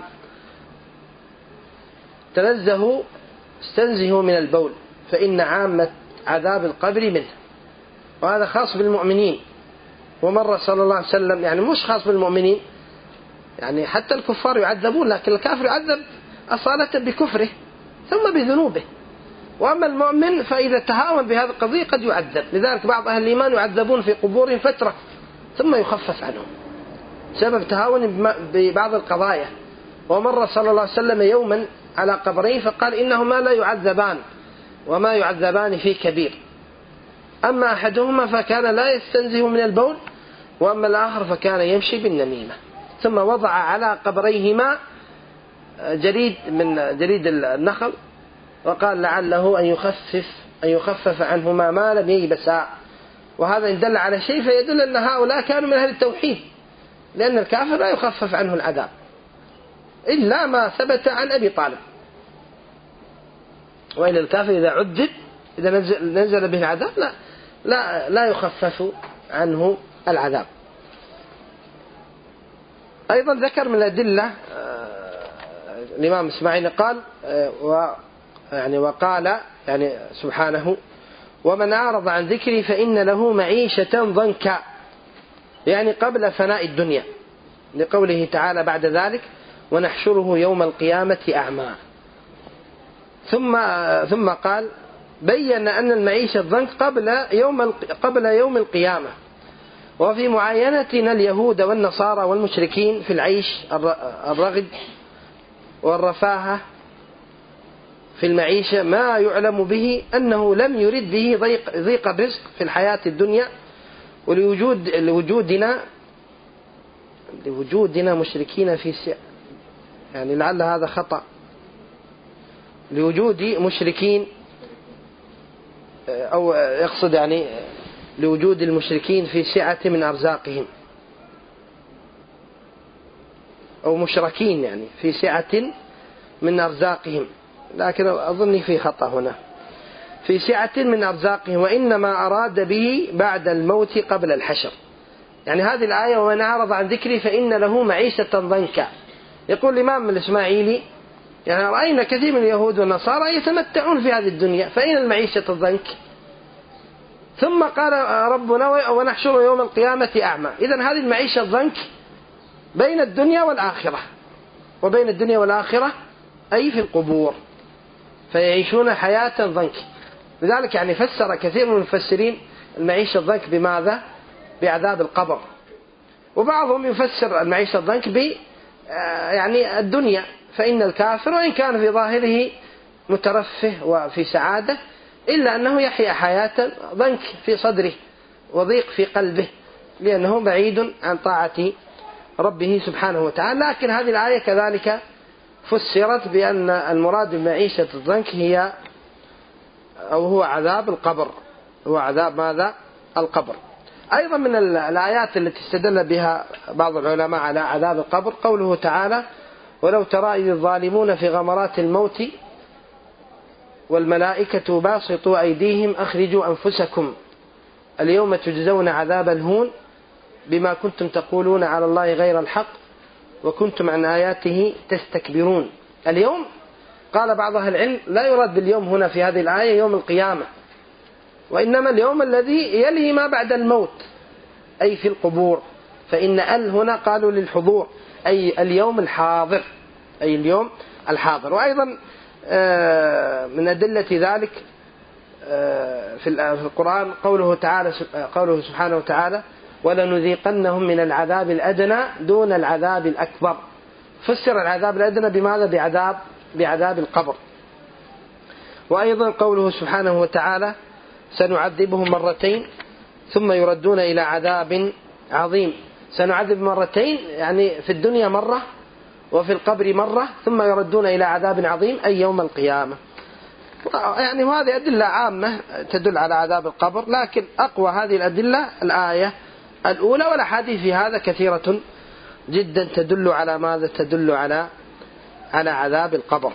استنزهوا من البول فإن عامة عذاب القبر منه. وهذا خاص بالمؤمنين. ومر صلى الله عليه وسلم، يعني مش خاص بالمؤمنين، يعني حتى الكفار يعذبون، لكن الكافر يعذب أصالة بكفره ثم بذنوبه. وأما المؤمن فإذا تهاون بهذه القضية قد يعذب. لذلك بعض أهل الإيمان يعذبون في قبورهم فترة ثم يخفف عنهم سبب تهاون ببعض القضايا. ومر صلى الله عليه وسلم يوما على قبرين فقال: إنهما لا يعذبان وما يعذبان في كبير، أما أحدهما فكان لا يستنزه من البول، وأما الآخر فكان يمشي بالنميمة. ثم وضع على قبريهما جريد من جريد النخل وقال: لعله أن يخفف عنهما ما لم ييبسا. وهذا إن دل على شيء فيدل أن هؤلاء كانوا من أهل التوحيد، لأن الكافر لا يخفف عنه العذاب إلا ما ثبت عن أبي طالب. وإلى الكافر إذا عذب، إذا نزل به العذاب لا يخفف عنه العذاب. أيضا ذكر من الأدلة الإمام إسماعيل قال وقال يعني سبحانه: ومن أعرض عن ذكري فإن له معيشة ضنكا، يعني قبل فناء الدنيا، لقوله تعالى بعد ذلك ونحشره يوم القيامة أعمى. ثم قال بين أن المعيشة الضنك قبل يوم القيامة. وفي معاينتنا اليهود والنصارى والمشركين في العيش الرغد والرفاهة في المعيشة ما يعلم به أنه لم يرد به ضيق الرزق في الحياة الدنيا، لوجودنا مشركين في يعني لعل هذا خطأ، لوجود مشركين، أو يقصد يعني لوجود المشركين في سعة من أرزاقهم، أو مشركين يعني في سعة من أرزاقهم، لكن أظني في خطأ هنا، في سعة من أرزاقهم، وإنما أراد به بعد الموت قبل الحشر. يعني هذه الآية ومن أعرض عن ذكري فإن له معيشة ضنكا. يقول الإمام الإسماعيلي يعني رأينا كثير من اليهود والنصارى يتمتعون في هذه الدنيا، فأين المعيشة الضنك؟ ثم قال ربنا ونحشره يوم القيامة أعمى. إذن هذه المعيشة الضنك بين الدنيا والآخرة، وبين الدنيا والآخرة أي في القبور، فيعيشون حياة ضنك. لذلك يعني فسر كثير من المفسرين المعيشة الضنك بماذا؟ بعذاب القبر. وبعضهم يفسر المعيشة الضنك يعني الدنيا، فإن الكافر وإن كان في ظاهره مترفه وفي سعادة إلا أنه يحيا حياة ضنك في صدره وضيق في قلبه، لأنه بعيد عن طاعة ربه سبحانه وتعالى. لكن هذه الآية كذلك فسرت بأن المراد بمعيشة الضنك هو عذاب القبر، هو عذاب ماذا؟ القبر. أيضا من الآيات التي استدل بها بعض العلماء على عذاب القبر قوله تعالى ولو ترى إذ الظالمون في غمرات الموت والملائكة باسطوا أيديهم أخرجوا أنفسكم اليوم تجزون عذاب الهون بما كنتم تقولون على الله غير الحق وكنتم عن آياته تستكبرون. اليوم قال بعض أهل العلم لا يراد باليوم هنا في هذه الآية يوم القيامة، وإنما اليوم الذي يلي ما بعد الموت، أي في القبور، فإن هنا قالوا للحضور، أي اليوم الحاضر، أي اليوم الحاضر. وأيضا من أدلة ذلك في القرآن قوله سبحانه وتعالى ولنذيقنهم من العذاب الأدنى دون العذاب الأكبر. فسر العذاب الأدنى بماذا؟ بعذاب القبر. وأيضا قوله سبحانه وتعالى سنعذبهم مرتين ثم يردون إلى عذاب عظيم. سنعذب مرتين يعني في الدنيا مرة وفي القبر مرة ثم يردون إلى عذاب عظيم أي يوم القيامة. يعني وهذه أدلة عامة تدل على عذاب القبر، لكن أقوى هذه الأدلة الآية الأولى، والأحاديث في هذا كثيرة جدا تدل على ماذا؟ تدل على عذاب القبر.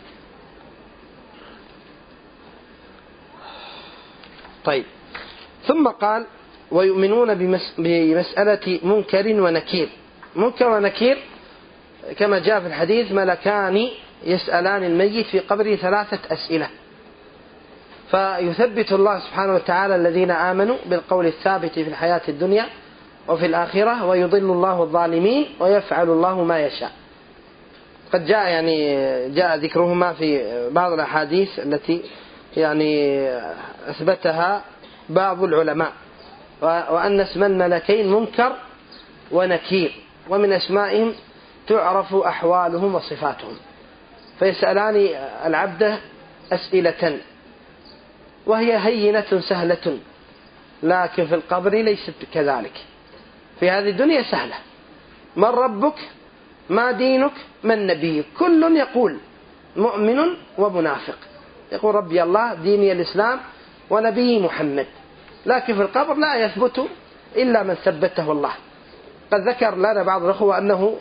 طيب، ثم قال ويؤمنون بمسألة منكر ونكير. منكر ونكير كما جاء في الحديث ملكان يسألان الميت في قبره 3 أسئلة، فيثبت الله سبحانه وتعالى الذين آمنوا بالقول الثابت في الحياة الدنيا وفي الآخرة، ويضل الله الظالمين ويفعل الله ما يشاء. قد جاء ذكرهما في بعض الأحاديث التي يعني أثبتها بعض العلماء، وأن اسم الملكين منكر ونكير، ومن أسمائهم تعرف أحوالهم وصفاتهم، فيسألان العبد أسئلة وهي هينة سهلة، لكن في القبر ليست كذلك. في هذه الدنيا سهلة، من ربك؟ ما دينك؟ من نبيك؟ كل يقول مؤمن ومنافق، يقول ربي الله ديني الإسلام ونبي محمد، لكن في القبر لا يثبت إلا من ثبته الله. قد ذكر لنا بعض الأخوة أنه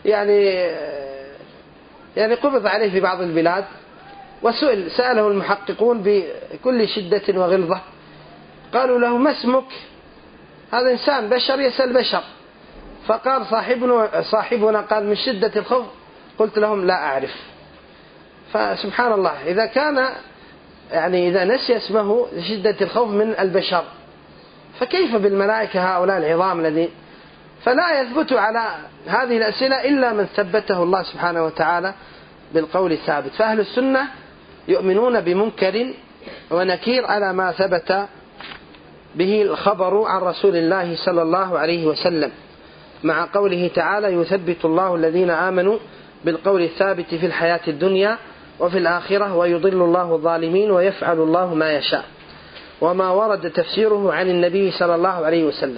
يعني قبض عليه في بعض البلاد، سأله المحققون بكل شدة وغلظة، قالوا له ما اسمك؟ هذا إنسان بشر يسأل بشر، فقال صاحبنا قال من شدة الخوف قلت لهم لا أعرف. فسبحان الله، إذا كان يعني إذا نسي اسمه لشدة الخوف من البشر، فكيف بالملائكة هؤلاء العظام الذين؟ فلا يثبت على هذه الأسئلة إلا من ثبته الله سبحانه وتعالى بالقول الثابت. فأهل السنة يؤمنون بمنكر ونكير على ما ثبت به الخبر عن رسول الله صلى الله عليه وسلم، مع قوله تعالى: يثبت الله الذين آمنوا بالقول الثابت في الحياة الدنيا وفي الآخرة ويضل الله الظالمين ويفعل الله ما يشاء، وما ورد تفسيره عن النبي صلى الله عليه وسلم.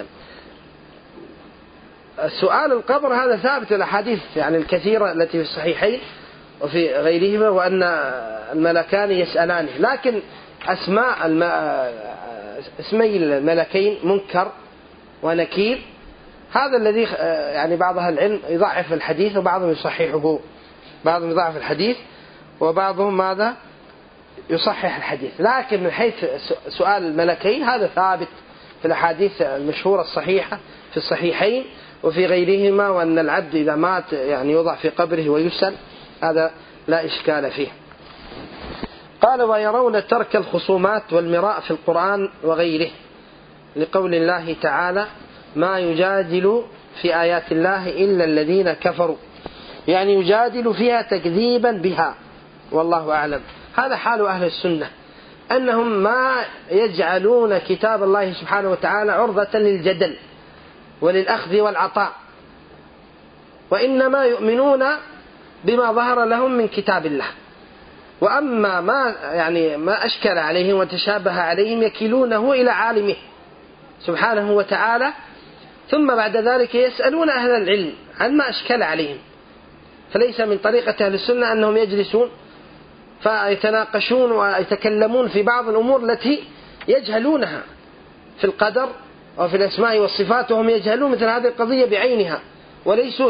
سؤال القبر هذا ثابت الأحاديث يعني الكثيرة التي في الصحيحين وفي غيرهما، وأن الملكان يسألانه، لكن اسمي الملكين منكر ونكير هذا الذي يعني بعض أهل العلم يضعف الحديث وبعضهم يصححه، بعضهم يضعف الحديث وبعضهم ماذا يصحح الحديث. لكن من حيث سؤال الملكين هذا ثابت في الأحاديث المشهورة الصحيحة في الصحيحين وفي غيرهما، وأن العبد إذا مات يعني يوضع في قبره ويسأل، هذا لا إشكال فيه. قال: ويرون ترك الخصومات والمراء في القرآن وغيره، لقول الله تعالى: ما يجادل في آيات الله إلا الذين كفروا، يعني يجادل فيها تكذيبا بها، والله أعلم. هذا حال أهل السنة، أنهم ما يجعلون كتاب الله سبحانه وتعالى عرضة للجدل وللأخذ والعطاء، وإنما يؤمنون بما ظهر لهم من كتاب الله، وأما ما أشكل عليهم وتشابه عليهم يكلونه إلى عالمه سبحانه وتعالى، ثم بعد ذلك يسألون أهل العلم عن ما أشكل عليهم. فليس من طريقة أهل السنة أنهم يجلسون فيتناقشون ويتكلمون في بعض الأمور التي يجهلونها في القدر وفي الأسماء والصفات، وهم يجهلون مثل هذه القضية بعينها، وليسوا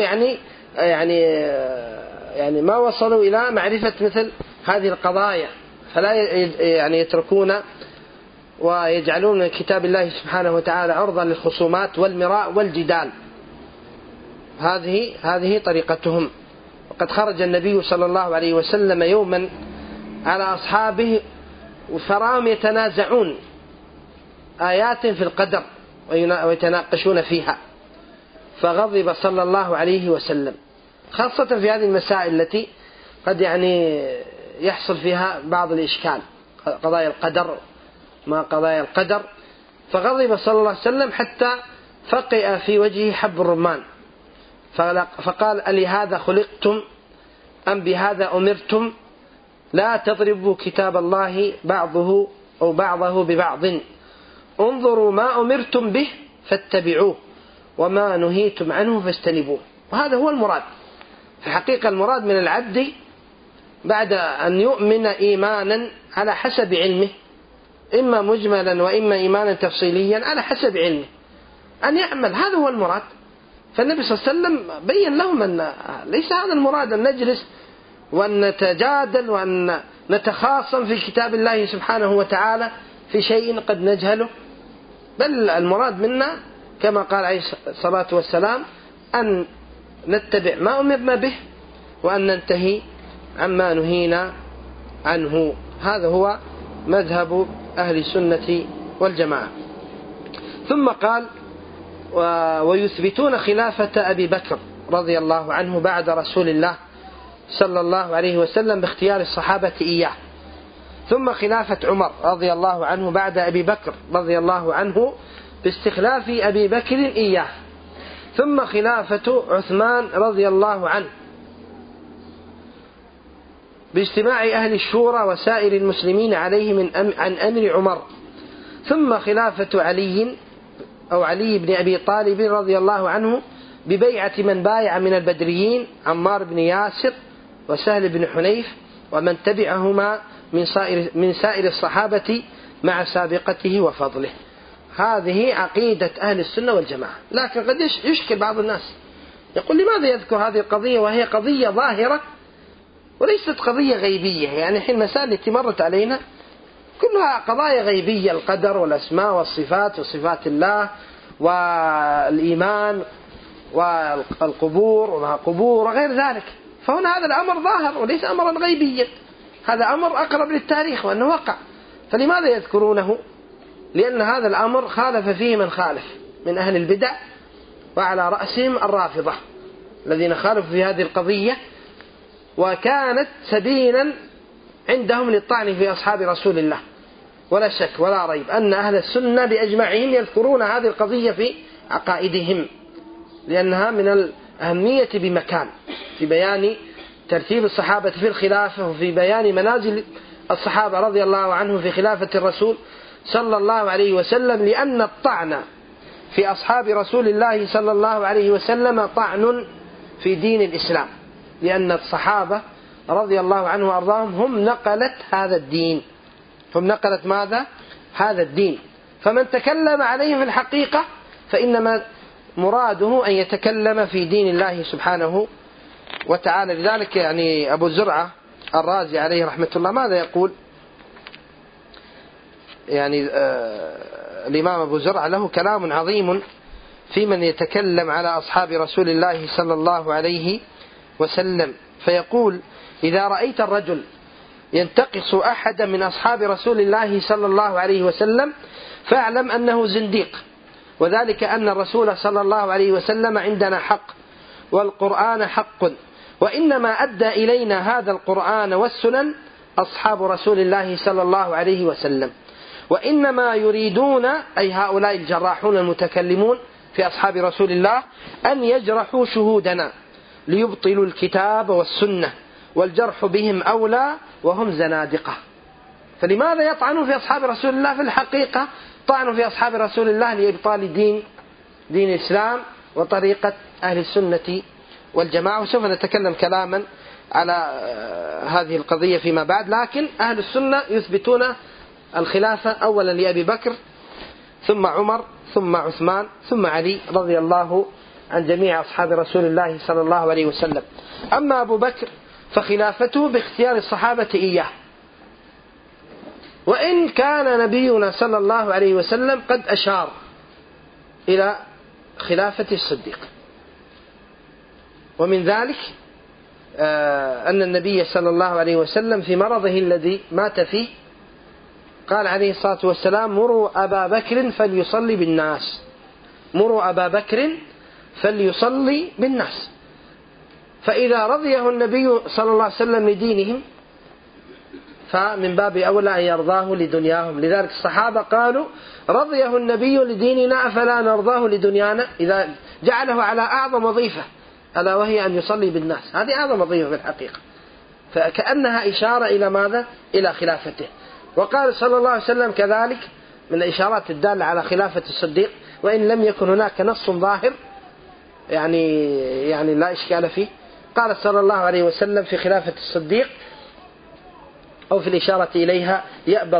يعني ما وصلوا إلى معرفة مثل هذه القضايا، فلا يتركون ويجعلون من كتاب الله سبحانه وتعالى عرضا للخصومات والمراء والجدال. هذه طريقتهم. وقد خرج النبي صلى الله عليه وسلم يوما على أصحابه وفراهم يتنازعون آيات في القدر ويتناقشون فيها، فغضب صلى الله عليه وسلم، خاصة في هذه المسائل التي قد يحصل فيها بعض الإشكال، قضايا القدر ما قضايا القدر. فغضب صلى الله عليه وسلم حتى فقئ في وجهه حب الرمان، فقال: ألهذا خلقتم أم بهذا أمرتم؟ لا تضربوا كتاب الله بعضه أو بعضه ببعض، انظروا ما أمرتم به فاتبعوه وما نهيتم عنه فاجتنبوه. وهذا هو المراد في الحقيقة. المراد من العبد بعد أن يؤمن إيمانا على حسب علمه، إما مجملا وإما إيمانا تفصيليا على حسب علمه، أن يعمل. هذا هو المراد. فالنبي صلى الله عليه وسلم بين لهم أن ليس هذا المراد أن نجلس وأن نتجادل وأن نتخاصم في كتاب الله سبحانه وتعالى في شيء قد نجهله، بل المراد منا كما قال عليه الصلاة والسلام أن نتبع ما أمرنا به وأن ننتهي عما نهينا عنه. هذا هو مذهب أهل السنة والجماعة. ثم قال: ويثبتون خلافة أبي بكر رضي الله عنه بعد رسول الله صلى الله عليه وسلم باختيار الصحابة إياه، ثم خلافة عمر رضي الله عنه بعد أبي بكر رضي الله عنه باستخلاف أبي بكر إياه، ثم خلافة عثمان رضي الله عنه باجتماع أهل الشورى وسائر المسلمين عليه عن أمر عمر، ثم خلافة علي بن أبي طالب رضي الله عنه ببيعة من بايع من البدريين عمار بن ياسر وسهل بن حنيف ومن تبعهما من سائر الصحابة مع سابقته وفضله. هذه عقيدة أهل السنة والجماعة. لكن قد يشكل بعض الناس يقول: لماذا يذكر هذه القضية وهي قضية ظاهرة وليست قضية غيبية؟ يعني حين المسائل التي مرت علينا كلها قضايا غيبية، القدر والأسماء والصفات وصفات الله والإيمان والقبور وما قبور وغير ذلك. فهنا هذا الأمر ظاهر وليس أمرا غيبيا، هذا أمر أقرب للتاريخ وأنه وقع. فلماذا يذكرونه؟ لأن هذا الأمر خالف فيه من خالف من أهل البدع، وعلى رأسهم الرافضة الذين خالفوا في هذه القضية، وكانت سبيلا عندهم للطعن في أصحاب رسول الله. ولا شك ولا ريب أن أهل السنة بأجمعهم يذكرون هذه القضية في عقائدهم، لأنها من الأهمية بمكان في بيان ترتيب الصحابة في الخلافة، وفي بيان منازل الصحابة رضي الله عنهم في خلافة الرسول صلى الله عليه وسلم. لأن الطعن في أصحاب رسول الله صلى الله عليه وسلم طعن في دين الإسلام، لأن الصحابة رضي الله عنهم وأرضاهم هم نقلت هذا الدين، هم نقلت ماذا؟ هذا الدين. فمن تكلم عليه في الحقيقة فإنما مراده أن يتكلم في دين الله سبحانه وتعالى. لذلك يعني أبو زرعة الرازي عليه رحمة الله ماذا يقول؟ يعني الإمام أبو زرعة له كلام عظيم في من يتكلم على أصحاب رسول الله صلى الله عليه وسلم، فيقول: إذا رأيت الرجل ينتقص أحدا من أصحاب رسول الله صلى الله عليه وسلم فاعلم أنه زنديق، وذلك أن الرسول صلى الله عليه وسلم عندنا حق، والقرآن حق، وإنما أدى إلينا هذا القرآن والسنن أصحاب رسول الله صلى الله عليه وسلم، وإنما يريدون أي هؤلاء الجراحون المتكلمون في أصحاب رسول الله أن يجرحوا شهودنا ليبطلوا الكتاب والسنة، والجرح بهم أولى وهم زنادقة. فلماذا يطعنوا في أصحاب رسول الله؟ في الحقيقة طعنوا في أصحاب رسول الله لإبطال دين الإسلام وطريقة أهل السنة والجماعة. وسوف نتكلم كلاما على هذه القضية فيما بعد، لكن أهل السنة يثبتون الخلافة أولا لأبي بكر، ثم عمر، ثم عثمان، ثم علي رضي الله عن جميع أصحاب رسول الله صلى الله عليه وسلم. أما أبو بكر فخلافته باختيار الصحابة إياه، وإن كان نبينا صلى الله عليه وسلم قد أشار إلى خلافة الصديق. ومن ذلك أن النبي صلى الله عليه وسلم في مرضه الذي مات فيه قال عليه الصلاة والسلام: مروا أبا بكر فليصلي بالناس، مروا أبا بكر فليصلي بالناس. فإذا رضيه النبي صلى الله عليه وسلم لدينهم فمن باب أولى أن يرضاه لدنياهم. لذلك الصحابة قالوا: رضيه النبي لديننا أفلا نرضاه لدنيانا، إذا جعله على أعظم وظيفة ألا وهي أن يصلي بالناس. هذه أعظم وظيفة في الحقيقة، فكأنها إشارة إلى ماذا؟ إلى خلافته. وقال صلى الله عليه وسلم كذلك من الإشارات الدالة على خلافة الصديق، وإن لم يكن هناك نص ظاهر يعني لا إشكال فيه. قال صلى الله عليه وسلم في خلافة الصديق أو في الإشارة إليها: يأبى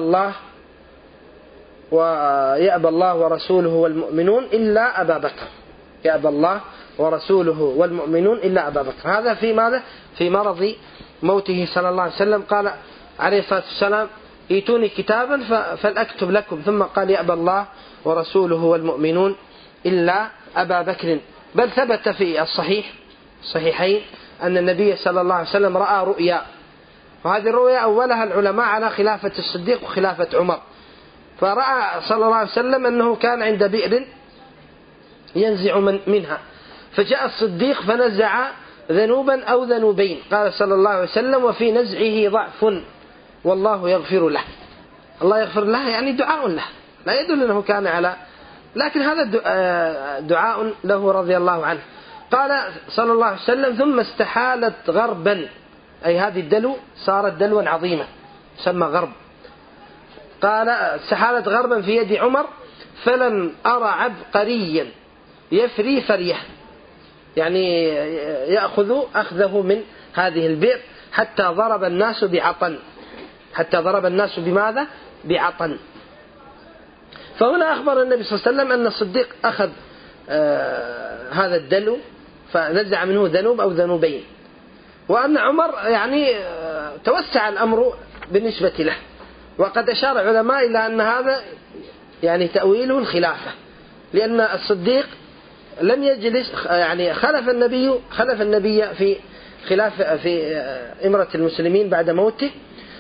الله ورسوله والمؤمنون إلا أبا بكر، يأبى الله ورسوله والمؤمنون إلا أبا بكر. هذا في ماذا؟ في مرض موته صلى الله عليه وسلم. قال عليه الصلاة والسلام: ائتوني كتابا فلأكتب لكم، ثم قال: يأبى الله ورسوله والمؤمنون إلا أبا بكر. بل ثبت في الصحيحين أن النبي صلى الله عليه وسلم رأى رؤيا، وهذه الرؤيا أولها العلماء على خلافة الصديق وخلافة عمر. فرأى صلى الله عليه وسلم أنه كان عند بئر ينزع منها، فجاء الصديق فنزع ذنوبا أو ذنوبين. قال صلى الله عليه وسلم: وفي نزعه ضعف والله يغفر له. الله يغفر له يعني دعاء له، لا يدل أنه كان على، لكن هذا دعاء له رضي الله عنه. قال صلى الله عليه وسلم: ثم استحالت غربا، أي هذه الدلو صارت دلوا عظيمة سمى غرب. قال: استحالت غربا في يد عمر فلم أرى عبقريا يفري فريه، يعني يأخذ أخذه من هذه البئر حتى ضرب الناس بعطن، حتى ضرب الناس بماذا؟ بعطن. فهنا أخبر النبي صلى الله عليه وسلم أن الصديق أخذ هذا الدلو فنزع منه ذنوب أو ذنوبين، وأن عمر يعني توسع الأمر بالنسبة له. وقد أشار العلماء إلى أن هذا يعني تأويله الخلافة، لأن الصديق لم يجلس، يعني خلف النبي في خلاف في إمرة المسلمين بعد موته،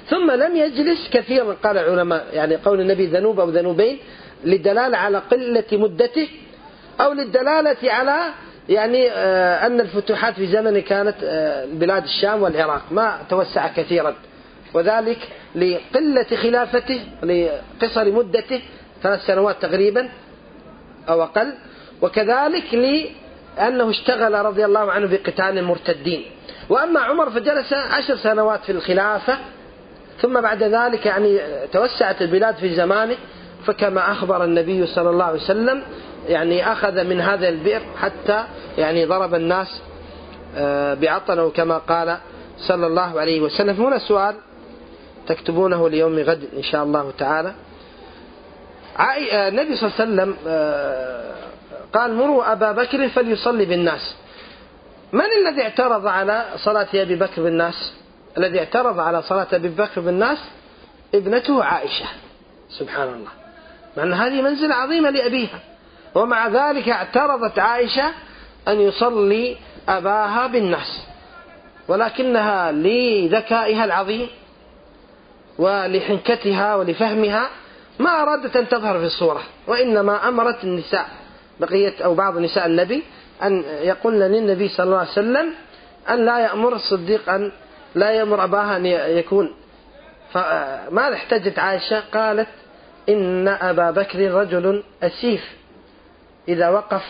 ثم لم يجلس كثيرا. قال العلماء يعني قول النبي ذنوب أو ذنوبين للدلالة على قلة مدته، أو للدلالة على يعني أن الفتوحات في زمنه كانت بلاد الشام والعراق، ما توسع كثيرا، وذلك لقلة خلافته لقصر مدته 3 سنوات تقريبا أو أقل، وكذلك لأنه اشتغل رضي الله عنه بقتال المرتدين. وأما عمر فجلس 10 سنوات في الخلافة، ثم بعد ذلك يعني توسعت البلاد في زمانه، فكما أخبر النبي صلى الله عليه وسلم يعني أخذ من هذا البئر حتى يعني ضرب الناس بعطنه كما قال صلى الله عليه وسلم. هنا سؤال تكتبونه ليوم غد إن شاء الله تعالى. النبي صلى الله عليه وسلم قال مروا أبا بكر فليصلي بالناس. من الذي اعترض على صلاة أبي بكر بالناس؟ الذي اعترض على صلاة أبي بكر بالناس ابنته عائشة، سبحان الله، مع أن هذه منزلة عظيمة لأبيها، ومع ذلك اعترضت عائشة أن يصلي أباها بالناس، ولكنها لذكائها العظيم ولحنكتها ولفهمها ما أرادت أن تظهر في الصورة، وإنما أمرت النساء بقية أو بعض نساء النبي أن يقولن للنبي صلى الله عليه وسلم أن لا يأمر الصديق أن لا يأمر أباها أن يكون. فماذا احتجت عائشة؟ قالت إن أبا بكر رجل أسيف، إذا وقف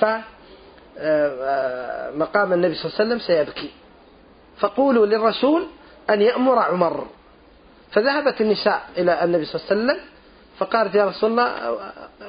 مقام النبي صلى الله عليه وسلم سيبكي، فقولوا للرسول أن يأمر عمر. فذهبت النساء إلى النبي صلى الله عليه وسلم فقالت يا رسول الله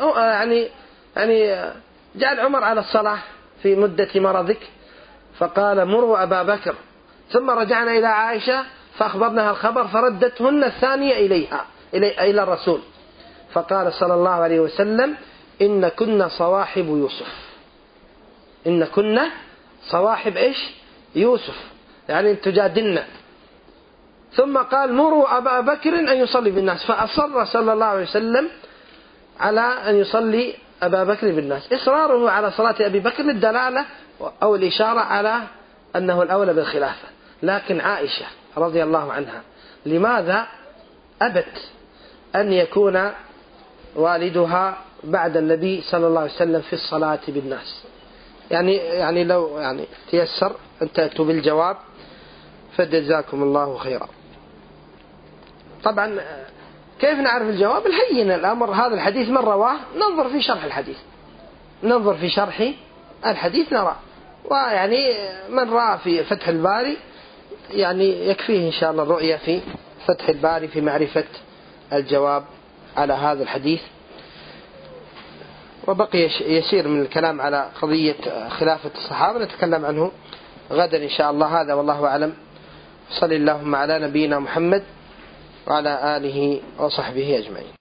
يعني جعل عمر على الصلاة في مدة مرضك، فقال مروا أبا بكر. ثم رجعنا إلى عائشة فأخبرناها الخبر، فردتهن الثانية إلى الرسول، فقال صلى الله عليه وسلم إن كنا صواحب يوسف، إن كنا صواحب إيش؟ يوسف، يعني تجادلنا. ثم قال مروا أبا بكر أن يصلي بالناس، فأصر صلى الله عليه وسلم على أن يصلي أبا بكر بالناس. إصراره على صلاة أبي بكر للدلالة أو الإشارة على أنه الأولى بالخلافة. لكن عائشة رضي الله عنها لماذا أبت أن يكون والدها بعد النبي صلى الله عليه وسلم في الصلاة بالناس؟ يعني لو يعني تيسر أن تأتوا بالجواب فجزاكم الله خيرا. طبعا كيف نعرف الجواب؟ الهين الأمر، هذا الحديث من رواه ننظر في شرح الحديث، ننظر في شرح الحديث نرى، ويعني من رأى في فتح الباري يعني يكفيه إن شاء الله الرؤية في فتح الباري في معرفة الجواب على هذا الحديث. وبقي يسير من الكلام على قضية خلافة الصحابة نتكلم عنه غدا إن شاء الله. هذا والله أعلم. صلى اللهم على نبينا محمد وعلى آله وصحبه أجمعين.